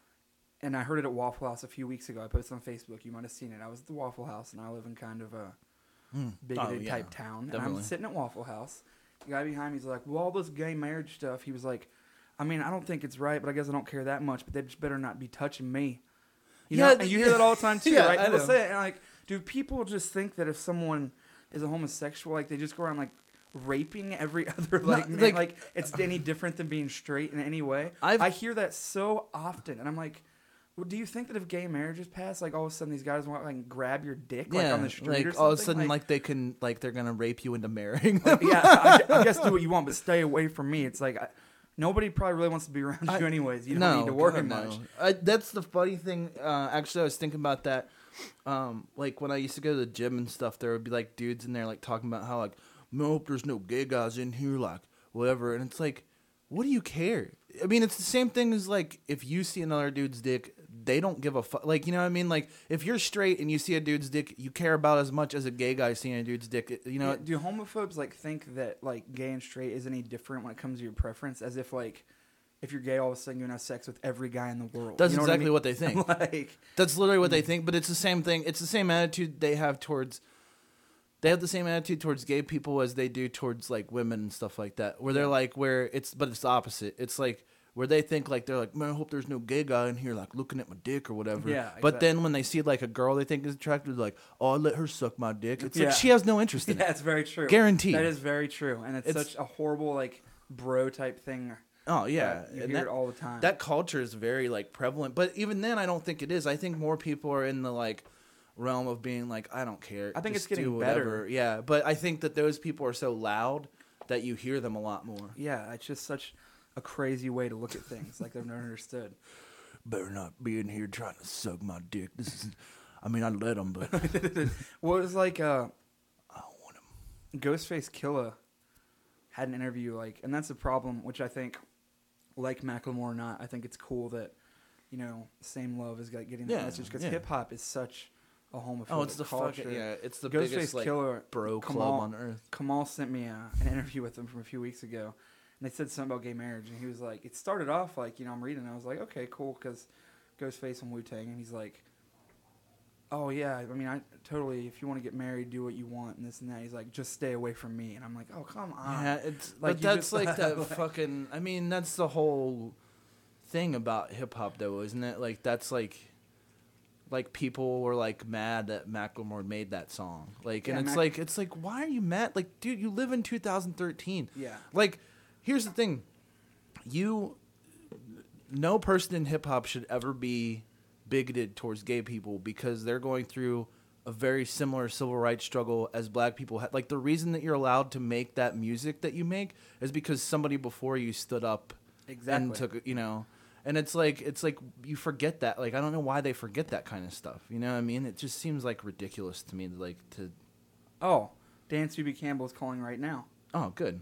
and I heard it at Waffle House a few weeks ago. I posted on Facebook. You might have seen it. I was at the Waffle House, and I live in kind of a Mm. bigoted Oh, yeah. type town. And Definitely. I'm sitting at Waffle House. The guy behind me is like, well, all this gay marriage stuff. He was like, I mean, I don't think it's right, but I guess I don't care that much. But they just better not be touching me. You Yeah, know, th- and you hear that all the time too, Yeah, right? I People know. say it, and like, do people just think that if someone is a homosexual, like they just go around like raping every other like man, like- like, it's any different than being straight in any way? I've- I hear that so often, and I'm like. Well, do you think that if gay marriage is passed, like all of a sudden these guys want to like grab your dick like yeah, on the street like or something? all of a sudden, like, they can, like they're gonna rape you into marrying them. yeah, I, I guess do what you want, but stay away from me. It's like I, nobody probably really wants to be around I- you anyways. You don't no, need to worry God, much. no. I, that's the funny thing. Uh, actually, I was thinking about that. Um, like when I used to go to the gym and stuff, there would be like dudes in there like talking about how like, nope, there's no gay guys in here, like whatever. And it's like, what do you care? I mean, it's the same thing as like if you see another dude's dick, they don't give a fuck. Like, you know what I mean? Like, if you're straight and you see a dude's dick, you care about as much as a gay guy seeing a dude's dick. You know? Yeah, do homophobes like think that like gay and straight is any different when it comes to your preference? As if like if you're gay, all of a sudden you're gonna have sex with every guy in the world. That's You know exactly I mean? what they think. like, That's literally what they think. But it's the same thing. It's the same attitude they have towards. They have the same attitude towards gay people as they do towards like women and stuff like that. Where they're like, where it's, but it's the opposite. It's like where they think like they're like, man, I hope there's no gay guy in here like looking at my dick or whatever. Yeah, But exactly. then when they see like a girl they think is attractive, they're like, oh, I let her suck my dick. It's Yeah. like she has no interest in yeah, it. it's very true. Guaranteed. That is very true, and it's, It's- such a horrible like bro type thing. Oh yeah, You and hear that, it all the time. that culture is very like prevalent. But even then, I don't think it is. I think more people are in the like realm of being like, I don't care. I think just it's getting do whatever. better. Yeah, but I think that those people are so loud that you hear them a lot more. Yeah, it's just such a crazy way to look at things. Like they've never understood. Better not be in here trying to suck my dick. This is, I mean, I let them, but Well, it was like uh, I don't want them. Ghostface Killah had an interview, like, and that's the problem, which I think, like Macklemore or not, I think it's cool that, you know, same love is like getting that Yeah, message because yeah. hip hop is such a homophobic Oh, it's the culture. fucking yeah. It's the Ghostface biggest like Killah, bro club Kamal, on earth. Kamal sent me a, an interview with him from a few weeks ago, and they said something about gay marriage, and he was like, it started off like, you know, I'm reading, and I was like, okay, cool, because Ghostface and Wu-Tang, and he's like, oh yeah, I mean, I totally, if you want to get married, do what you want, and this and that. He's like, just stay away from me, and I'm like, oh come on. Yeah, it's Like, but you that's just- like that like- fucking. I mean, that's the whole thing about hip hop, though, isn't it? Like that's like, like people were like mad that Macklemore made that song. Like, and Yeah, it's Mac- like it's like why are you mad? Like, dude, you live in two thousand thirteen. Yeah. Like, here's the thing, you, no person in hip hop should ever be bigoted towards gay people because they're going through a very similar civil rights struggle as black people had. Like the reason that you're allowed to make that music that you make is because somebody before you stood up Exactly. and took, you know, And it's like it's like you forget that. Like I don't know why they forget that kind of stuff. You know what I mean? It just seems like ridiculous to me. Like to. Oh, Dan Suby Campbell is calling right now. Oh, good.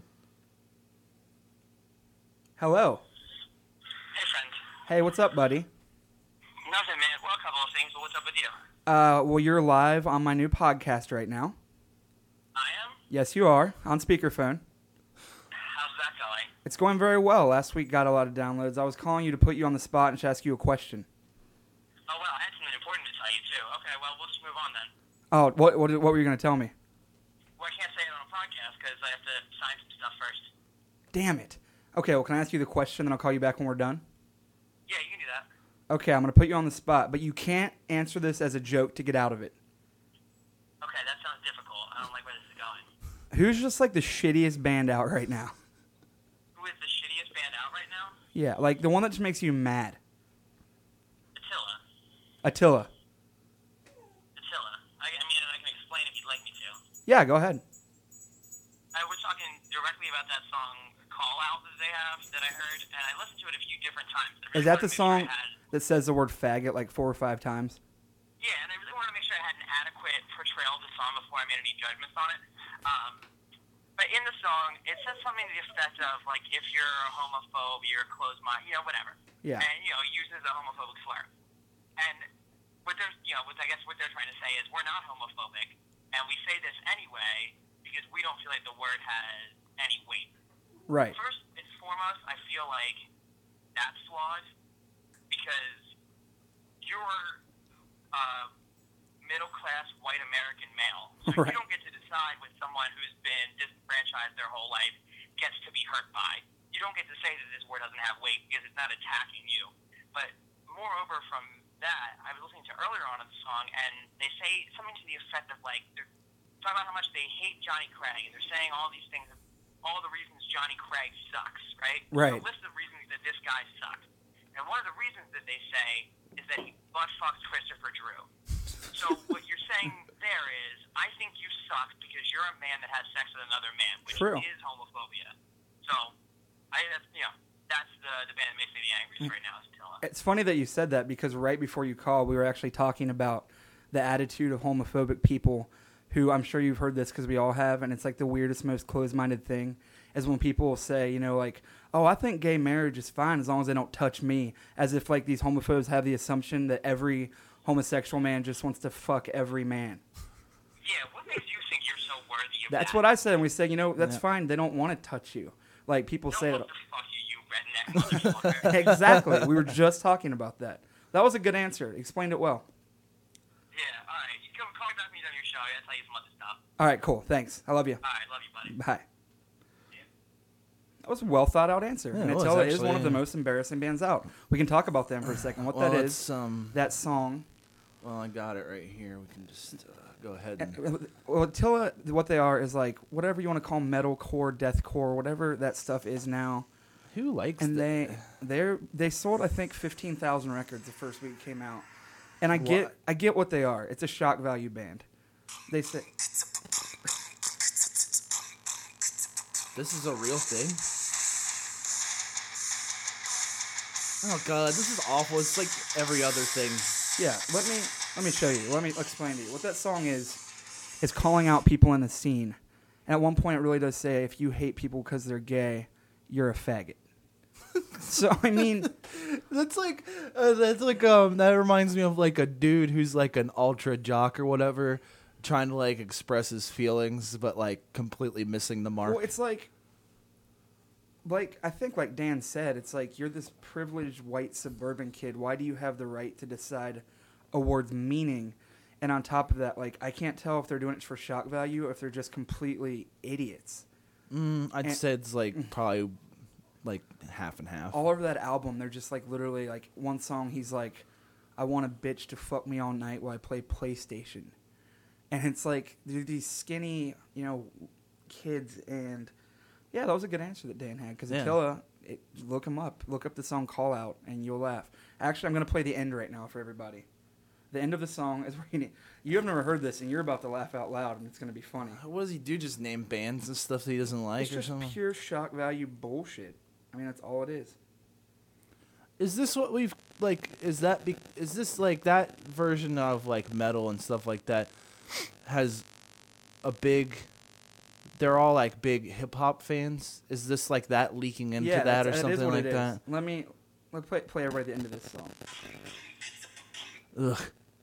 Hello. Hey, friend. Hey, what's up, buddy? Nothing, man. Well, a couple of things, but what's up with you? Uh, well, you're live on my new podcast right now. I am? Yes, you are on speakerphone. How's that going? It's going very well. Last week got a lot of downloads. I was calling you to put you on the spot and just ask you a question. Oh, well, I had something important to tell you, too. Okay, well, we'll just move on then. Oh, what what, what were you going to tell me? Well, I can't say it on a podcast because I have to sign some stuff first. Damn it. Okay, well, can I ask you the question, then I'll call you back when we're done? Yeah, you can do that. Okay, I'm going to put you on the spot, but you can't answer this as a joke to get out of it. Okay, that sounds difficult. I don't like where this is going. Who's just like the shittiest band out right now? Who is the shittiest band out right now? Yeah, like the one that just makes you mad. Attila. Attila. Attila. I, I mean, I can explain if you'd like me to. Yeah, go ahead. I was talking directly about that song Call Out that they have that I heard, and I listened to it a few different times. I really Is that wanted the to make sure song I had- that says the word faggot like four or five times? Yeah, and I really wanted to make sure I had an adequate portrayal of the song before I made any judgments on it. Um, but in the song, it says something to the effect of, like, if you're a homophobe, you're a closed mind, you know, whatever. Yeah. And, you know, uses a homophobic slur. And what they're, you know, what I guess what they're trying to say is we're not homophobic, and we say this anyway because we don't feel like the word has any weight. Right. First and foremost, I feel like that's flawed because you're a middle-class white American male. So Right. you don't get to decide when someone who's been disenfranchised their whole life gets to be hurt by. You don't get to say that this word doesn't have weight because it's not attacking you. But moreover from that, I was listening to earlier on in the song, and they say something to the effect of, like, they're talking about how much they hate Johnny Craig, and they're saying all these things, all the reasons Johnny Craig sucks, right? Right. A list of reasons that this guy sucks. And one of the reasons that they say is that he butt-fucked Christopher Drew. So what you're saying there is, I think you suck because you're a man that has sex with another man, which True. is homophobia. So, I, that's, you know, that's the, the band that makes me the angriest right now is Attila. It's funny that you said that because right before you called, we were actually talking about the attitude of homophobic people who I'm sure you've heard this because we all have, and it's like the weirdest, most closed-minded thing is when people will say, you know, like, oh, I think gay marriage is fine as long as they don't touch me, as if like these homophobes have the assumption that every homosexual man just wants to fuck every man. Yeah, what makes you think you're so worthy of That's that? what I said, and we said, you know, that's Yeah. fine. They don't want to touch you. Like people Don't say want that. to fuck you, you redneck motherfucker. Exactly. We were just talking about that. That was a good answer. Explained it well. Yeah, all right. You come call me back when you're done your show. I gotta tell you some other stuff. All right, cool. Thanks. I love you. All right, love you, buddy. Bye. That was a well thought out answer. Yeah, and it was, Attila is actually, one of the yeah. most embarrassing bands out. We can talk about them for a second. What well, that it's, is, um, that song. Well, I got it right here. We can just uh, go ahead and. Uh, Well, Attila, what they are is like whatever you want to call metalcore, deathcore, whatever that stuff is now. Who likes And the- they they they sold I think fifteen thousand records the first week it came out. And I get What? I get what they are. It's a shock value band. They say This is a real thing? Oh god, this is awful. It's like every other thing. yeah, let me let me show you. Let me explain to you. What that song is is calling out people in the scene. And at one point it really does say if you hate people because they're gay, you're a faggot. So I mean, That's like uh, that's like um that reminds me of like a dude who's like an ultra jock or whatever, trying to like express his feelings but like completely missing the mark. well, it's like, like I think, like Dan said, it's like you're this privileged white suburban kid. Why do you have the right to decide a word's meaning? And on top of that, like I can't tell if they're doing it for shock value or if they're just completely idiots. Mm, I'd and- say it's like probably like half and half. All over that album, they're just like literally like one song. He's like, "I want a bitch to fuck me all night while I play PlayStation," and it's like they're these skinny, you know, kids. And yeah, that was a good answer that Dan had because Yeah. Attila. It, look him up. Look up the song "Call Out" and you'll laugh. Actually, I'm gonna play the end right now for everybody. The end of the song is where you, need, you have never heard this and you're about to laugh out loud and it's gonna be funny. What does he do? Just name bands and stuff that he doesn't like It's or just something? pure shock value bullshit. I mean, that's all it is. Is this what we've like? Is that be, is this like that version of like metal and stuff like that has a big? They're all like big hip hop fans. Is this like that leaking into yeah, that or that something is what like it is. that? Let me let play play right at the end of this song. Ugh.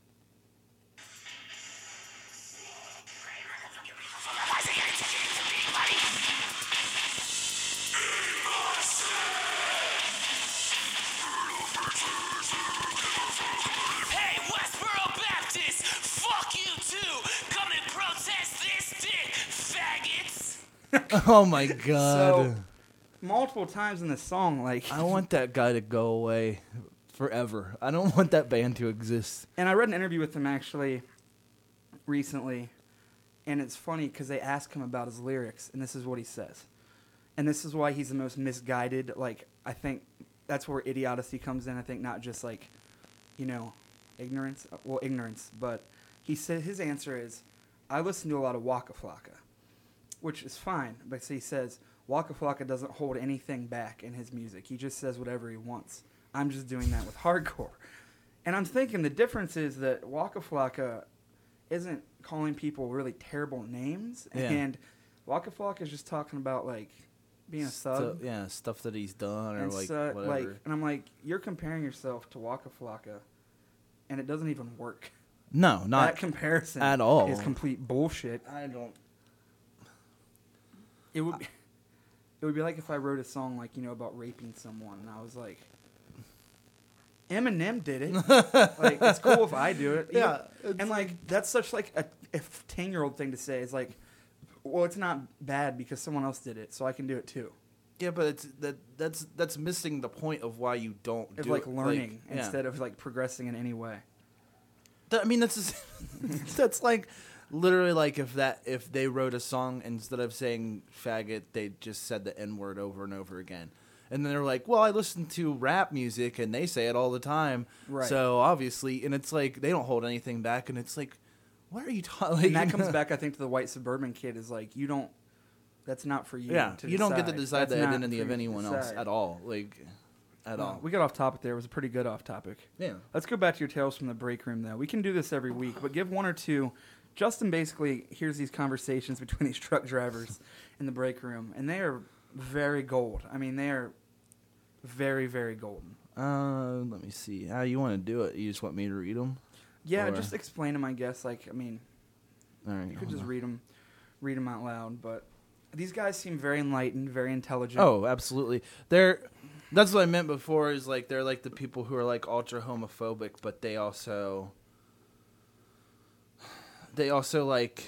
Hey, Westboro Baptist, fuck you too. Come and protest this dick, faggots. Oh my god! So multiple times in the song, like I want that guy to go away forever. I don't want that band to exist. And I read an interview with him actually recently, and it's funny because they ask him about his lyrics, and this is what he says. And this is why he's the most misguided. Like, I think that's where idiocy comes in. I think not just like, you know, ignorance. Well, ignorance. But he said his answer is, I listen to a lot of Waka Flocka, which is fine. But he says, Waka Flocka doesn't hold anything back in his music. He just says whatever he wants. I'm just doing that with hardcore. And I'm thinking the difference is that Waka Flocka isn't calling people really terrible names. Yeah. And Waka Flocka is just talking about, like, being a thug. Stu- yeah, stuff that he's done or and like so, whatever. like, and I'm like, you're comparing yourself to Waka Flocka, and it doesn't even work. no, That not comparison at all. is complete bullshit. I don't. It would be, it would be like if I wrote a song like, you know, about raping someone, and I was like, Eminem did it. Like, it's cool if I do it. Yeah, Even- and like that's such like a a ten year old thing to say. It's like, well, it's not bad because someone else did it, so I can do it too. Yeah, but it's that that's that's missing the point of why you don't Of do like it. learning yeah. instead of like progressing in any way. That- I mean, that's just, that's like literally like if that if they wrote a song instead of saying faggot, they just said the N word over and over again. And then they're like, well, I listen to rap music and they say it all the time. Right. So obviously, and it's like they don't hold anything back. And it's like, what are you talking? And that comes back, I think, to the white suburban kid. Is like, you don't. That's not for you. Yeah, to you don't get to decide. decide That's the not identity for of you to anyone else decide. at all. Like, at No, all. We got off topic there. It was a pretty good off topic. Yeah. Let's go back to your tales from the break room, though. We can do this every week, but give one or two. Justin basically hears these conversations between these truck drivers in the break room, and they are very gold. I mean, they are very, very golden. Uh, let me see. How you want to do it? You just want me to read them? Yeah, Or- just explain them, I guess. Like, I mean, All right. you could hold just on. read them, read them out loud, but these guys seem very enlightened, very intelligent. Oh, absolutely. They're that's what I meant before. Is like they're like the people who are like ultra homophobic, but they also they also like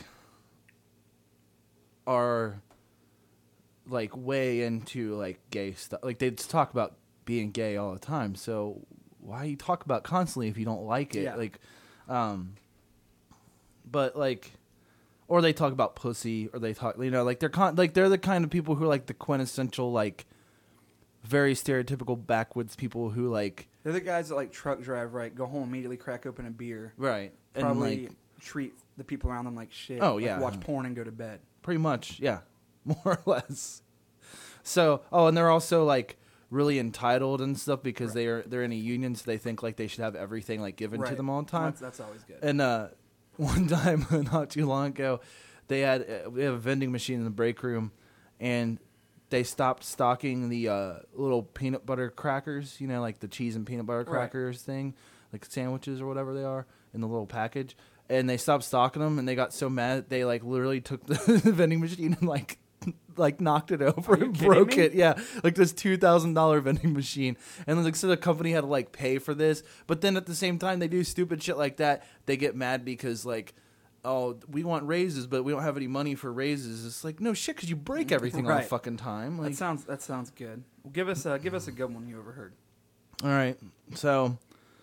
are like way into like gay stuff. Like they just talk about being gay all the time. So why you talk about constantly if you don't like it? Yeah. Like, um, but like. Or they talk about pussy, or they talk, you know, like they're con- like they're the kind of people who are like the quintessential, like, very stereotypical backwoods people who like, They're the guys that, like, truck drive, right, go home, immediately crack open a beer, right, probably and like treat the people around them like shit. Oh, like, yeah. watch porn and go to bed. pretty much, yeah, more or less. So, oh, and they're also like really entitled and stuff because Right. they are they're in a union, so they think like they should have everything like given to Right. them all the time. That's, that's always good. And uh, one time, not too long ago, they had uh, we have a vending machine in the break room, and they stopped stocking the uh, little peanut butter crackers, you know, like the cheese and peanut butter Right. crackers thing, like sandwiches or whatever they are in the little package. And they stopped stocking them, and they got so mad that they like literally took the vending machine and like like knocked it over Are you and kidding broke me? it. Yeah, like this two thousand dollar vending machine, and like so the company had to like pay for this. But then at the same time, they do stupid shit like that. They get mad because like, oh, we want raises, but we don't have any money for raises. It's like no shit, because you break everything all Right. the fucking time. Like, that sounds that sounds good. Well, give us a give us a good one you overheard. all right, so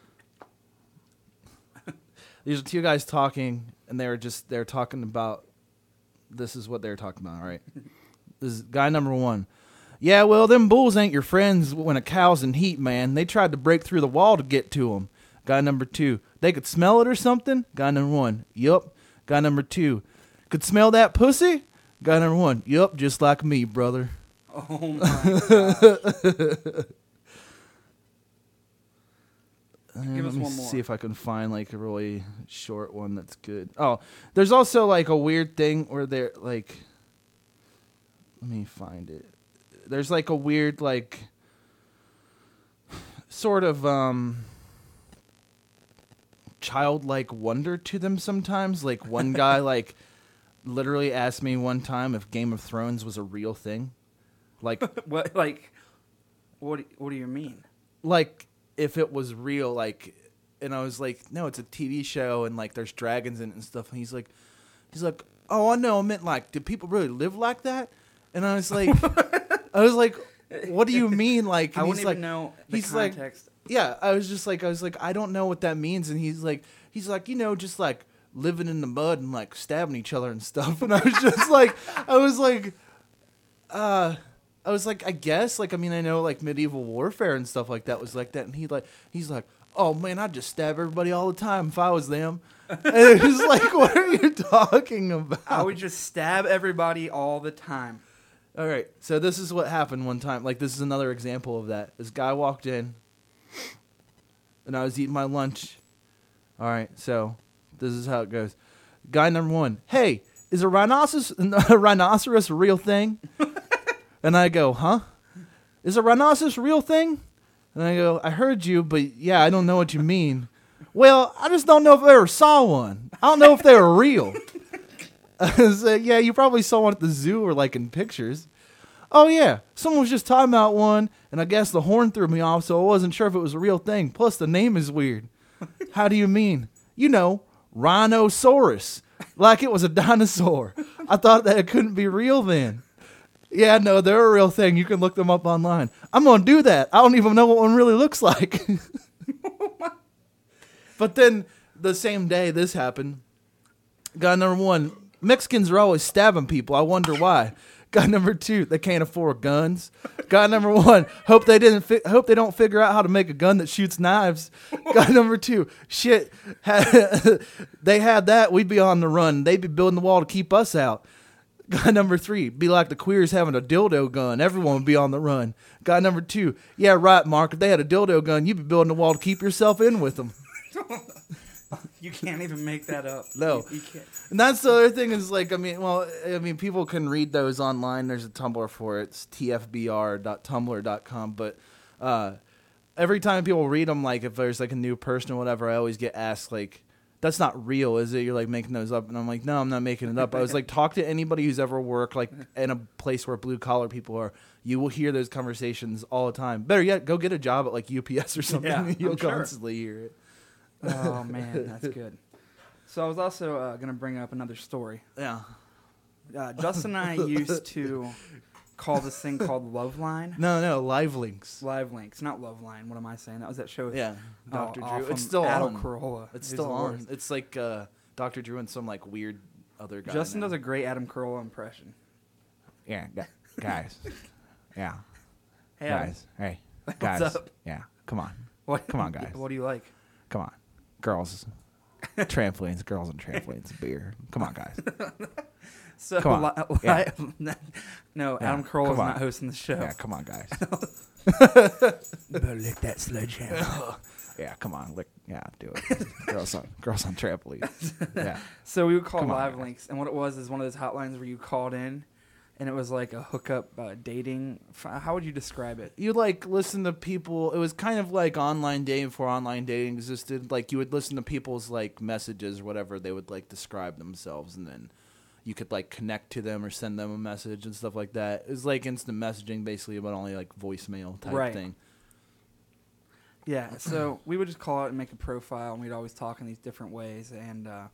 these are two guys talking, and they were just they're talking about. This is what they're talking about. All right, this is guy number one. Yeah, well, them bulls ain't your friends when a cow's in heat, man. They tried to break through the wall to get to them. Guy number two. They could smell it or something? Guy number one. Yup. Guy number two. Could smell that pussy? Guy number one. Yup, just like me, brother. Oh my god! Uh, Give us let me one more. see if I can find like a really short one that's good. Oh, there's also like a weird thing where they're like, let me find it. There's like a weird like sort of um childlike wonder to them sometimes. Like one guy like literally asked me one time if Game of Thrones was a real thing. Like What like what do- what do you mean? like if it was real, like, and I was like, no, it's a T V show and like there's dragons in it and stuff. And he's like, he's like, oh, I know. I meant like, did people really live like that? And I was like, I was like, what do you mean? Like, I and wouldn't he's even like, know the he's like, context. yeah. I was just like, I was like, I don't know what that means. And he's like, he's like, you know, just like living in the mud and like stabbing each other and stuff. And I was just like, I was like, uh. I was like, I guess, like, I mean, I know, like, medieval warfare and stuff like that was like that. And he, like, he's like, oh, man, I'd just stab everybody all the time if I was them. And it was like, what are you talking about? I would just stab everybody all the time. All right, so this is what happened one time. Like, this is another example of that. This guy walked in, and I was eating my lunch. All right, so this is how it goes. Guy number one, hey, is a rhinoceros, a rhinoceros a real thing? And I go, huh? Is a rhinoceros a real thing? And I go, I heard you, but yeah, I don't know what you mean. Well, I just don't know if I ever saw one. I don't know if they were real. I said, yeah, you probably saw one at the zoo or like in pictures. Oh, yeah. Someone was just talking about one, and I guess the horn threw me off, so I wasn't sure if it was a real thing. Plus, the name is weird. How do you mean? You know, Rhinosaurus. Like it was a dinosaur. I thought that it couldn't be real then. Yeah, no, they're a real thing. You can look them up online. I'm going to do that. I don't even know what one really looks like. But then the same day this happened, guy number one, Mexicans are always stabbing people. I wonder why. Guy number two, they can't afford guns. Guy number one, hope they didn't. Fi- hope they don't figure out how to make a gun that shoots knives. Guy number two, shit, they had that, we'd be on the run. They'd be building the wall to keep us out. Guy number three, be like the queers having a dildo gun. Everyone would be on the run. Guy number two, yeah, right, Mark. If they had a dildo gun, you'd be building a wall to keep yourself in with them. You can't even make that up. No. You, you can't. And that's the other thing is like, I mean, well, I mean, people can read those online. There's a Tumblr for it. It's t f b r dot tumblr dot com. But uh, every time people read them, like if there's like a new person or whatever, I always get asked like, that's not real, is it? You're like making those up. And I'm like, no, I'm not making it up. I was like, talk to anybody who's ever worked like in a place where blue collar people are. You will hear those conversations all the time. Better yet, go get a job at like U P S or something. Yeah, You'll I'm sure. constantly hear it. Oh, man, that's good. So I was also uh, going to bring up another story. Yeah. Uh, Justin and I used to call this thing called Love Line. No, no, live links. Live Links, not Love Line. What am I saying? That was that show with Yeah, oh, Doctor Drew. awesome It's still Adam on. Carolla. It's He's still the on. worst. It's like uh, Doctor Drew and some like weird other guy. Justin now. does a great Adam Carolla impression. Yeah, gu- guys. Yeah, Hey, Adam, guys. Hey, what's guys. up? Yeah, come on, What, Come on, guys. What do you like? come on, girls. Trampolines, girls and trampolines, beer. Come on, guys. So, Come on. li- Yeah. li- no, Yeah, Adam Carolla's come on. not hosting the show. Yeah, come on, guys. Better lick that sledgehammer. Yeah, come on. Lick, yeah, do it. girls on girls on trampolines. Yeah, So we would call Come on, Live guys. Links, and what it was is one of those hotlines where you called in, and it was like a hookup uh, dating. f- How would you describe it? You like listen to people. It was kind of like online dating before online dating existed. Like you would listen to people's like messages or whatever they would like describe themselves, and then you could like connect to them or send them a message and stuff like that. It was like instant messaging basically, but only like voicemail type Right. thing. Yeah, so we would just call it and make a profile, and we'd always talk in these different ways, and uh,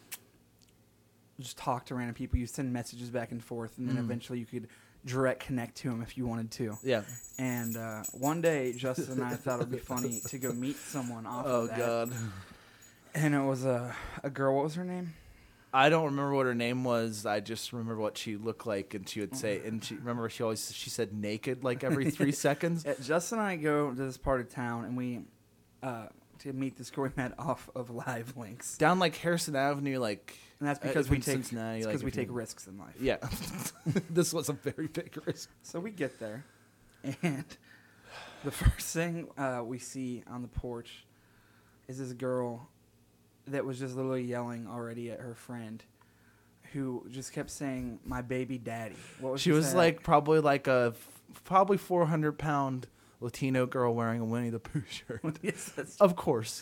just talk to random people. You send messages back and forth, and then Mm. eventually you could direct connect to them if you wanted to. Yeah. And uh, one day, Justin and I thought it would be funny to go meet someone off Oh of that. god. And it was a, a girl. What was her name? I don't remember what her name was. I just remember what she looked like, and she would say, and she remember she always she said naked like every three seconds. Yeah, Justin and I go to this part of town, and we uh, to meet this girl we met off of Live Links, Down like Harrison Avenue, like and that's uh, because we in take Cincinnati, because like, we if you- take risks in life. Yeah, this was a very big risk. So we get there, and the first thing uh, we see on the porch is this girl that was just literally yelling already at her friend, who just kept saying, "My baby daddy." What was She was saying? like probably like a probably four hundred pound Latino girl wearing a Winnie the Pooh shirt. Yes, that's Of course.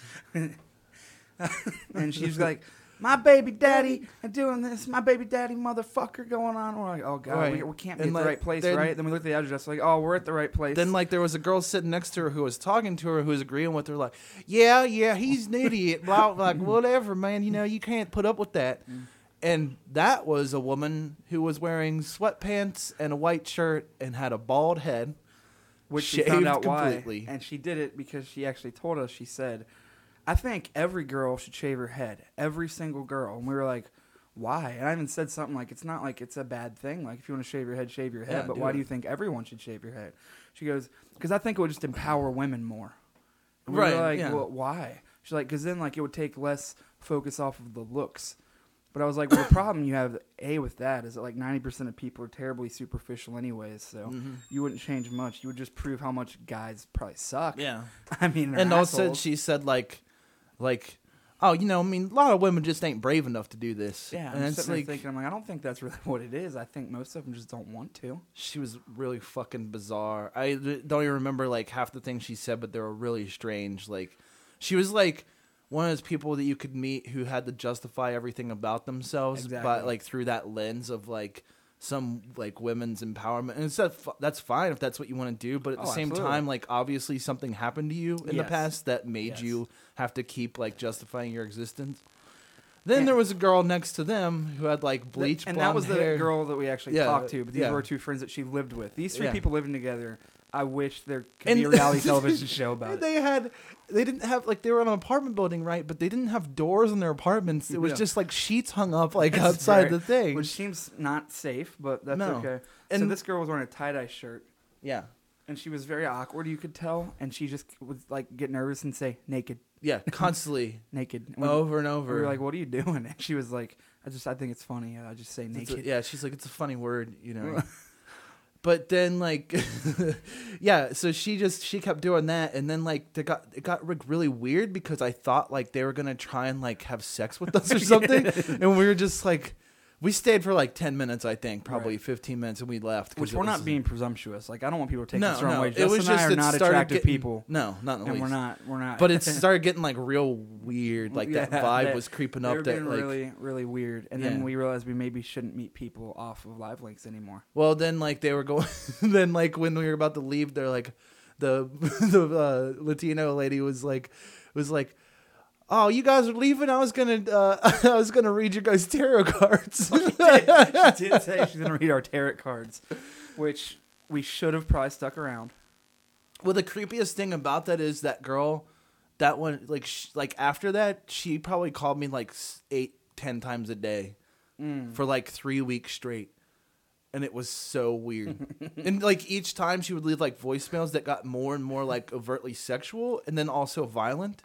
and she's like, "My baby daddy and doing this, my baby daddy motherfucker going on." We're like, "Oh god, Right. we, we can't be And, at like, the right place, then- right?" Then we look at the address, like, "Oh, we're at the right place." Then like there was a girl sitting next to her who was talking to her who was agreeing with her like, "Yeah, yeah, he's an idiot." Blah, like whatever, man. You know, you can't put up with that. Mm. And that was a woman who was wearing sweatpants and a white shirt and had a bald head. which she shaved found out completely. why, and she did it because she actually told us. She said, "I think every girl should shave her head, every single girl." And we were like, "Why?" And I even said something like, "It's not like it's a bad thing. Like if you want to shave your head, shave your head. Yeah, but do why it." do you think everyone should shave your head?" She goes, "Because I think it would just empower women more." And we Right, were like, yeah. "Well, why?" She's like, "Because then like it would take less focus off of the looks." But I was like, well, the problem you have, A, with that is that like ninety percent of people are terribly superficial anyways, so Mm-hmm. you wouldn't change much. You would just prove how much guys probably suck. Yeah. I mean, they're And also assholes. she said like like oh, you know, I mean a lot of women just ain't brave enough to do this. Yeah, and I'm it's sitting there like thinking, I'm like, I don't think that's really what it is. I think most of them just don't want to. she was really fucking bizarre. I don't even remember like half the things she said, but they were really strange. Like she was like one of those people that you could meet who had to justify everything about themselves, Exactly. but like through that lens of like some like women's empowerment. And it's that that's fine if that's what you want to do, but at the Oh, same absolutely. time, like obviously something happened to you in the Yes. past that made Yes. you have to keep like justifying your existence. Then Yeah. there was a girl next to them who had like bleach and blonde that was the hair. girl that we actually Yeah, talked to, but these yeah. were two friends that she lived with. These three Yeah. people living together, I wish there could And- be a reality television show about it. They had, they didn't have like they were in an apartment building, right? But they didn't have doors in their apartments. It was Yeah. just like sheets hung up like It's outside very- the thing. Which seems not safe, but that's No. okay. so And- this girl was wearing a tie-dye shirt, yeah, and she was very awkward, you could tell, and she just would like get nervous and say, "Naked, yeah, constantly naked." And we- over and We over. were like, "What are you doing?" And she was like, "I just, I think it's funny. I just say It's a- naked." yeah, she's like, it's a funny word, you know. But then like, yeah, so she just she kept doing that, and then like they got it got like really weird because I thought like they were gonna try and like have sex with us or something, and we were just like. We stayed for like ten minutes, I think, probably Right. fifteen minutes, and we left. 'cause Which it we're was- not being presumptuous. Like I don't want people to take no, this the wrong no. way. It Justin was and just I are it not started attractive getting- people. No, not in the And we're least. not. We're not. But it started getting like real weird. Like that Yeah, vibe that- was creeping they up. were That getting like, really, really weird. And Yeah. then we realized we maybe shouldn't meet people off of live links anymore. well, then like they were going. Then like when we were about to leave, they're like, the the uh, Latino lady was like, was like. Oh, you guys are leaving. I was gonna, uh, I was gonna read your guys' tarot cards. she did say she's gonna read our tarot cards, which we should have probably stuck around. Well, the creepiest thing about that is that girl, that one, like, sh- like after that, she probably called me like s- eight, ten times a day for like three weeks straight, and it was so weird. And like each time she would leave like voicemails that got more and more like overtly sexual, and then also violent.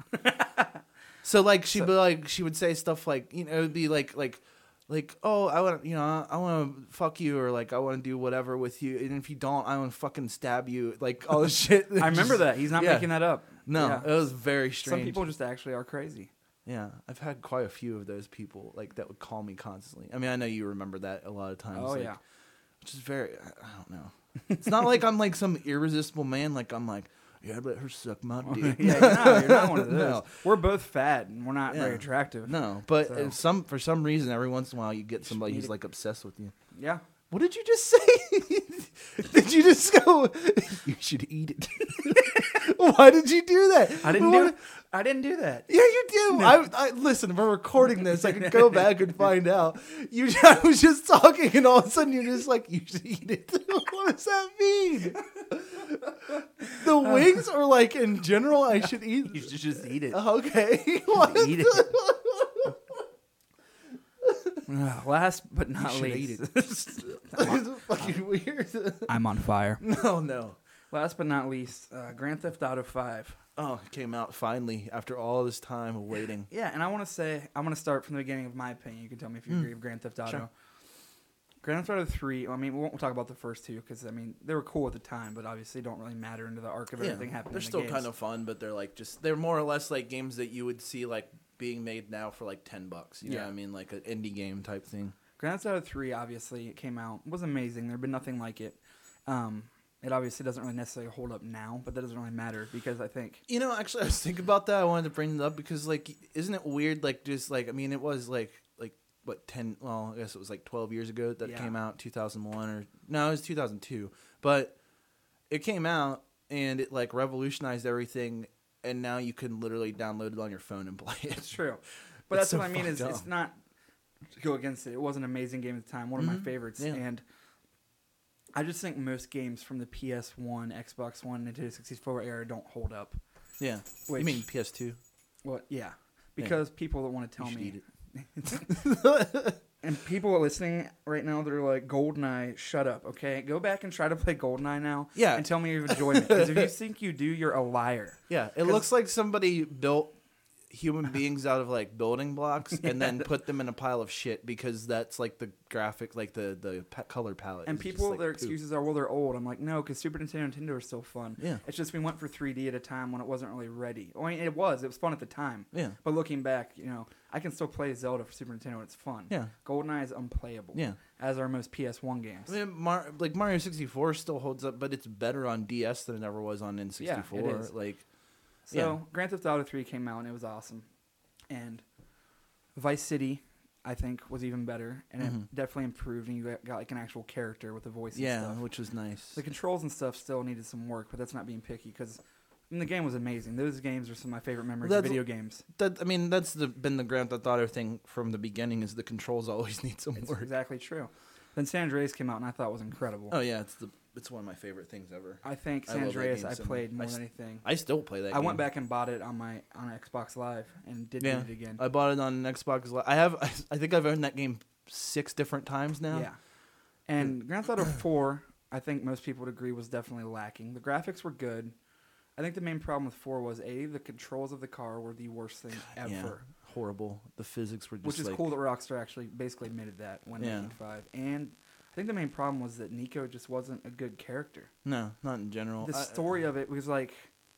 So like she'd be like she would say stuff like, you know, it would be like like like oh I want you know I want to fuck you, or like I want to do whatever with you, and if you don't I want to fucking stab you, like all this shit. I remember Just- that. He's not yeah. making that up. No, Yeah. it was very strange. Some people just actually are crazy. Yeah, I've had quite a few of those people like that would call me constantly. I mean, I know you remember that a lot of times. Oh, like, yeah. which is very I I don't know. It's not like I'm like some irresistible man. Like I'm like yeah, I'd let her suck my dick. yeah, you're not, you're not one of those. No. We're both fat and we're not Yeah. very attractive. No, but So- if some for some reason, every once in a while, you get somebody need who's it. like obsessed with you. Yeah. What did you just say? Did you just go? You should eat it. Why did you do that? I didn't We do. wanna- I didn't do that. Yeah, you do. I, I listen. We're recording this. I can go back and find out. You, I was just talking, and all of a sudden, you're just like, "You should eat it." What does that mean? The wings, or like in general, I should eat. You should just eat it. Okay. What? Eat it. Uh, last but not should least, eat It's fucking weird. I'm on fire. No, no. Last but not least, uh, Grand Theft Auto five. Oh, it came out finally after all this time of waiting. Yeah, and I want to say, I want to start from the beginning of my opinion. You can tell me if you agree with Grand Theft Auto. Sure. Grand Theft Auto three, I mean, we won't talk about the first two because, I mean, they were cool at the time, but obviously don't really matter into the arc of everything happening They're in the still games. kind of fun, but they're like just they're more or less like games that you would see like being made now for like ten bucks. You know Yeah. what I mean? Like an indie game type thing. Grand Theft Auto three, obviously, it came out, was amazing. There had been nothing like it. Um, it obviously doesn't really necessarily hold up now, but that doesn't really matter because I think... You know, actually, I was thinking about that. I wanted to bring it up because, like, isn't it weird? Like, just like I mean, it was like like what ten? Well, I guess it was like twelve years ago that Yeah. came out, two thousand one or no, it was two thousand two. But it came out and it like revolutionized everything, and now you can literally download it on your phone and play it. It's true. But It's that's so what I mean is fucked it's up. not to go against it. It was an amazing game at the time, one of my Mhm. favorites. Yeah. And I just think most games from the P S one, Xbox One, Nintendo sixty-four era don't hold up. Yeah. Which- You mean P S two? Well, yeah. Because people that want to tell You should me... eat it. And people are listening right now, they're like, GoldenEye, shut up, okay? Go back and try to play GoldenEye now Yeah. and tell me you've enjoyed it. Because if you think you do, you're a liar. Yeah, it looks like somebody built human beings out of like building blocks and then put them in a pile of shit because that's like the graphic, like the the pa- color palette. And is just, people, like, their poop. excuses are, well, they're old. I'm like, no, because Super Nintendo and Nintendo are still fun. Yeah. It's just we went for three D at a time when it wasn't really ready. I mean, it was. It was fun at the time. Yeah. But looking back, you know, I can still play Zelda for Super Nintendo and it's fun. Yeah. GoldenEye is unplayable. Yeah. As are most P S one games. I mean, Mar- like Mario sixty-four still holds up, but it's better on D S than it ever was on N sixty-four. Yeah, it is. Like, So, yeah. Grand Theft Auto three came out and it was awesome. And Vice City, I think, was even better. And Mhm. it definitely improved and you got, got like an actual character with a voice and yeah, stuff. which was nice. The controls and stuff still needed some work, but that's not being picky because I mean, the game was amazing. Those games are some of my favorite memories Well, of that's- video games. That I mean, that's the, been the Grand Theft Auto thing from the beginning. Is the controls always need some It's work. exactly true. Then San Andreas came out and I thought it was incredible. Oh yeah, it's the it's one of my favorite things ever. I think I San love that Andreas game I so played much. more I than s- anything. I still play that. I game. went back and bought it on my on Xbox Live and did Yeah, beat it again. I bought it on Xbox Live. I have. I think I've owned that game six different times now. Yeah. And Grand Theft Auto four, I think most people would agree, was definitely lacking. The graphics were good. I think the main problem with four was A, the controls of the car were the worst thing ever. Yeah, horrible. The physics were just Which is like, cool that Rockstar actually basically admitted that when Yeah. they made five. And I think the main problem was that Nico just wasn't a good character. No, not in general. The I- story of it was like,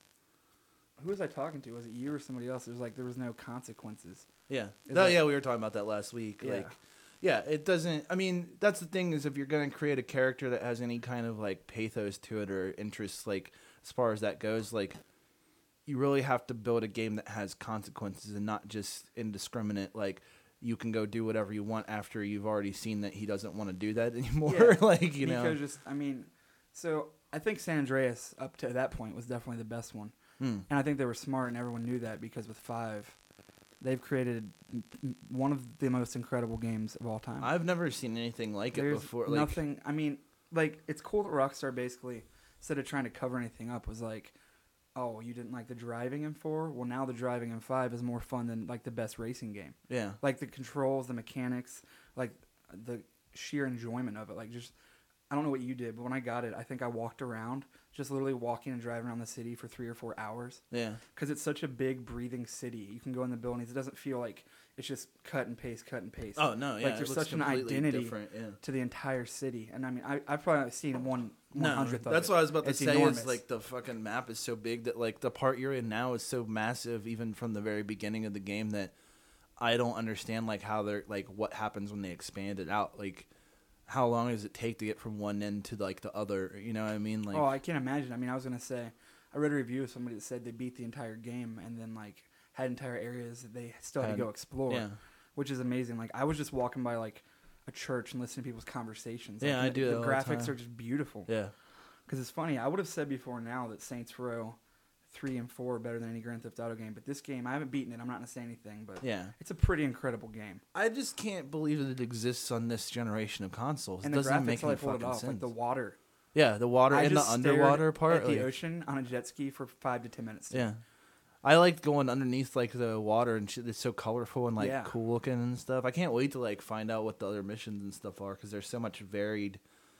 who was I talking to? Was it you or somebody else? It was like there was no consequences. Yeah. Is No, that- yeah, we were talking about that last week. Yeah. Like, yeah, it doesn't. I mean, that's the thing is if you're going to create a character that has any kind of like pathos to it or interest, like as far as that goes, like you really have to build a game that has consequences and not just indiscriminate. Like you can go do whatever you want after you've already seen that he doesn't want to do that anymore. Yeah. like you Nico know, just, I mean, so I think San Andreas up to that point was definitely the best one. Hmm. And I think they were smart and everyone knew that because with five, they've created m- m- one of the most incredible games of all time. I've never seen anything like it There's before. Like, nothing, I mean, like, it's cool that Rockstar basically, instead of trying to cover anything up, was like, oh, you didn't like the driving in four? Well, now the driving in five is more fun than, like, the best racing game. yeah, Like, the controls, the mechanics, like, the sheer enjoyment of it. Like, just, I don't know what you did, but when I got it, I think I walked around, just literally walking and driving around the city for three or four hours. yeah. Because it's such a big, breathing city. You can go in the buildings. It doesn't feel like it's just cut and paste, cut and paste. Oh no, yeah. Like, it there's looks such an completely identity different, yeah. to the entire city. And I mean, I, I've probably seen one one No, hundredth of that's it. what I was about to It's say. enormous. Is like the fucking map is so big that like the part you're in now is so massive, even from the very beginning of the game, that I don't understand like how they're like what happens when they expand it out. Like, how long does it take to get from one end to like the other? You know what I mean? Like, oh, I can't imagine. I mean, I was gonna say, I read a review of somebody that said they beat the entire game and then like had entire areas that they still had, Had- to go explore, yeah. which is amazing. Like I was just walking by like a church and listening to people's conversations. Yeah, Like, I the, do that The all the graphics time. are just beautiful. yeah, Because it's funny, I would have said before now that Saints Row three and four are better than any Grand Theft Auto game, but this game, I haven't beaten it. I'm not going to say anything, but yeah. it's a pretty incredible game. I just can't believe that it exists on this generation of consoles. And it the doesn't graphics, make how any they pulled it fucking off, sense. like the water. yeah, the water I and the just stared underwater part. at the like- ocean on a jet ski for five to ten minutes. Yeah. I liked going underneath like the water and shit. It's so colorful and like Yeah. cool looking and stuff. I can't wait to like find out what the other missions and stuff are because there's so much varied.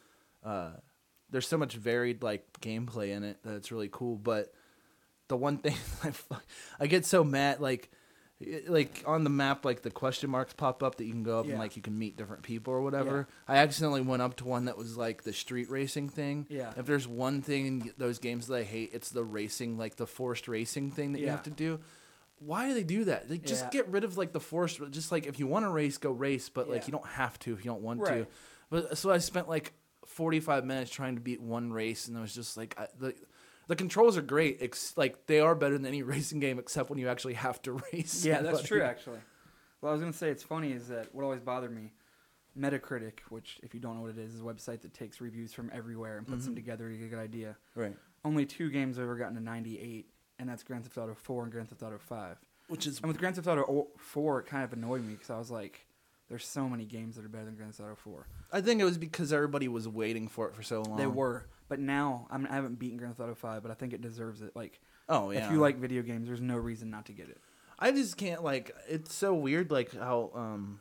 Uh, there's so much varied like gameplay in it that it's really cool. But the one thing I, fu- I get so mad like it- like on the map, like the question marks pop up that you can go up Yeah. and like you can meet different people or whatever. I accidentally went up to one that was like the street racing thing. Yeah. If there's one thing in those games that I hate, it's the racing, like the forced racing thing that you Yeah. have to do. Why do they do that? They just Yeah. get rid of like the forced. Just like if you want to race, go race, but like Yeah. you don't have to if you don't want to. Right. But so I spent like forty-five minutes trying to beat one race, and I was just like, I, the the controls are great. Ex- like they are better than any racing game, except when you actually have to race. Yeah, that's somebody. true, actually. Well, I was going to say, it's funny is that what always bothered me, Metacritic, which, if you don't know what it is, is a website that takes reviews from everywhere and puts them together to get a good idea. Right. Only two games have ever gotten to ninety-eight, and that's Grand Theft Auto four and Grand Theft Auto five. Which is And with Grand Theft Auto four, it kind of annoyed me because I was like, there's so many games that are better than Grand Theft Auto four. I think it was because everybody was waiting for it for so long. They were. But now, I, mean, I haven't beaten Grand Theft Auto five, but I think it deserves it. Like, Oh yeah. if you like video games, there's no reason not to get it. I just can't like. It's so weird, like how um,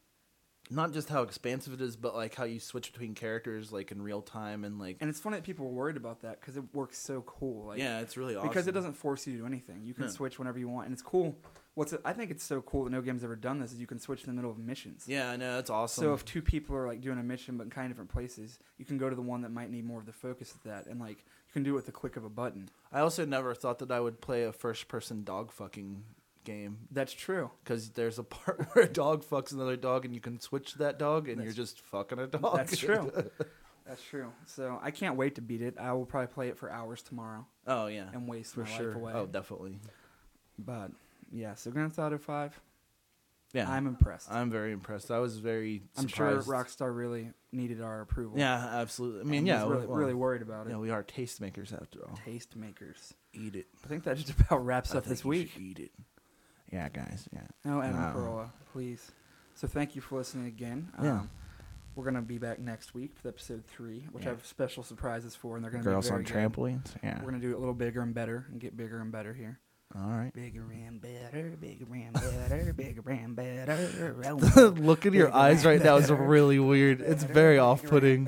not just how expansive it is, but like how you switch between characters like in real time and like. And it's funny that people were worried about that because it works so cool. Like, Yeah, it's really awesome. because it doesn't force you to do anything. You can No. switch whenever you want, and it's cool. What's it, I think it's so cool that no game's ever done this is you can switch in the middle of missions. Yeah, I know that's awesome. So if two people are like doing a mission but in kind of different places, you can go to the one that might need more of the focus of that, and like you can do it with the click of a button. I also never thought that I would play a first-person dog fucking game That's true. because there's a part where a dog fucks another dog and you can switch to that dog and That's- you're just fucking a dog. That's true. That's true. So I can't wait to beat it. I will probably play it for hours tomorrow Oh yeah, and waste for my sure. life away. Oh, definitely. But yeah, so Grand Theft Auto five, Yeah, I'm impressed. I'm very impressed. I was very. I'm sure surprised. Rockstar really needed our approval. Yeah, absolutely. I mean, and yeah, was really, well, really worried about it. yeah, we are tastemakers after all. Taste makers. Eat it. I think that just about wraps I up this think you week. should Eat it. Yeah, guys. Yeah. No, Evan Wow. Carolla, please. So thank you for listening again. Yeah. Um, we're gonna be back next week with episode three, which Yeah. I have special surprises for, and they're gonna Girls be very on good. trampolines. Yeah. We're gonna do it a little bigger and better, and get bigger and better here. All right. Bigger and better, bigger and better, bigger and better. The look in your Bigger eyes right and now is better. really weird. It's very off-putting.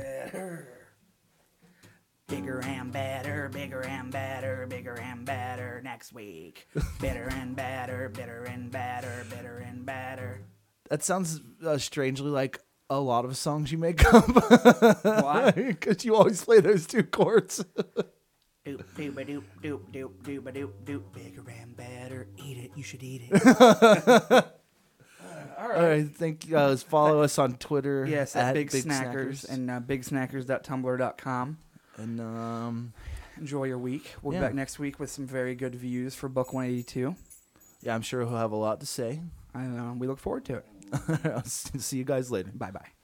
Bigger and better, bigger and better, bigger and better next week. Better and better, better and better, better and better. That sounds uh, strangely like a lot of songs you make up. Why? Because you always play those two chords. Doop doop a doop doop doop doop a doop doop. Bigger and better. Eat it. You should eat it. All right. Thank you guys. Follow us on Twitter. Yes, at, Big, Snackers, and uh, big snackers dot tumblr dot com. and um, Enjoy your week. We'll Yeah. be back next week with some very good views for Book one eighty-two. yeah, I'm sure he'll have a lot to say. I uh, we look forward to it. I'll see you guys later. Bye bye.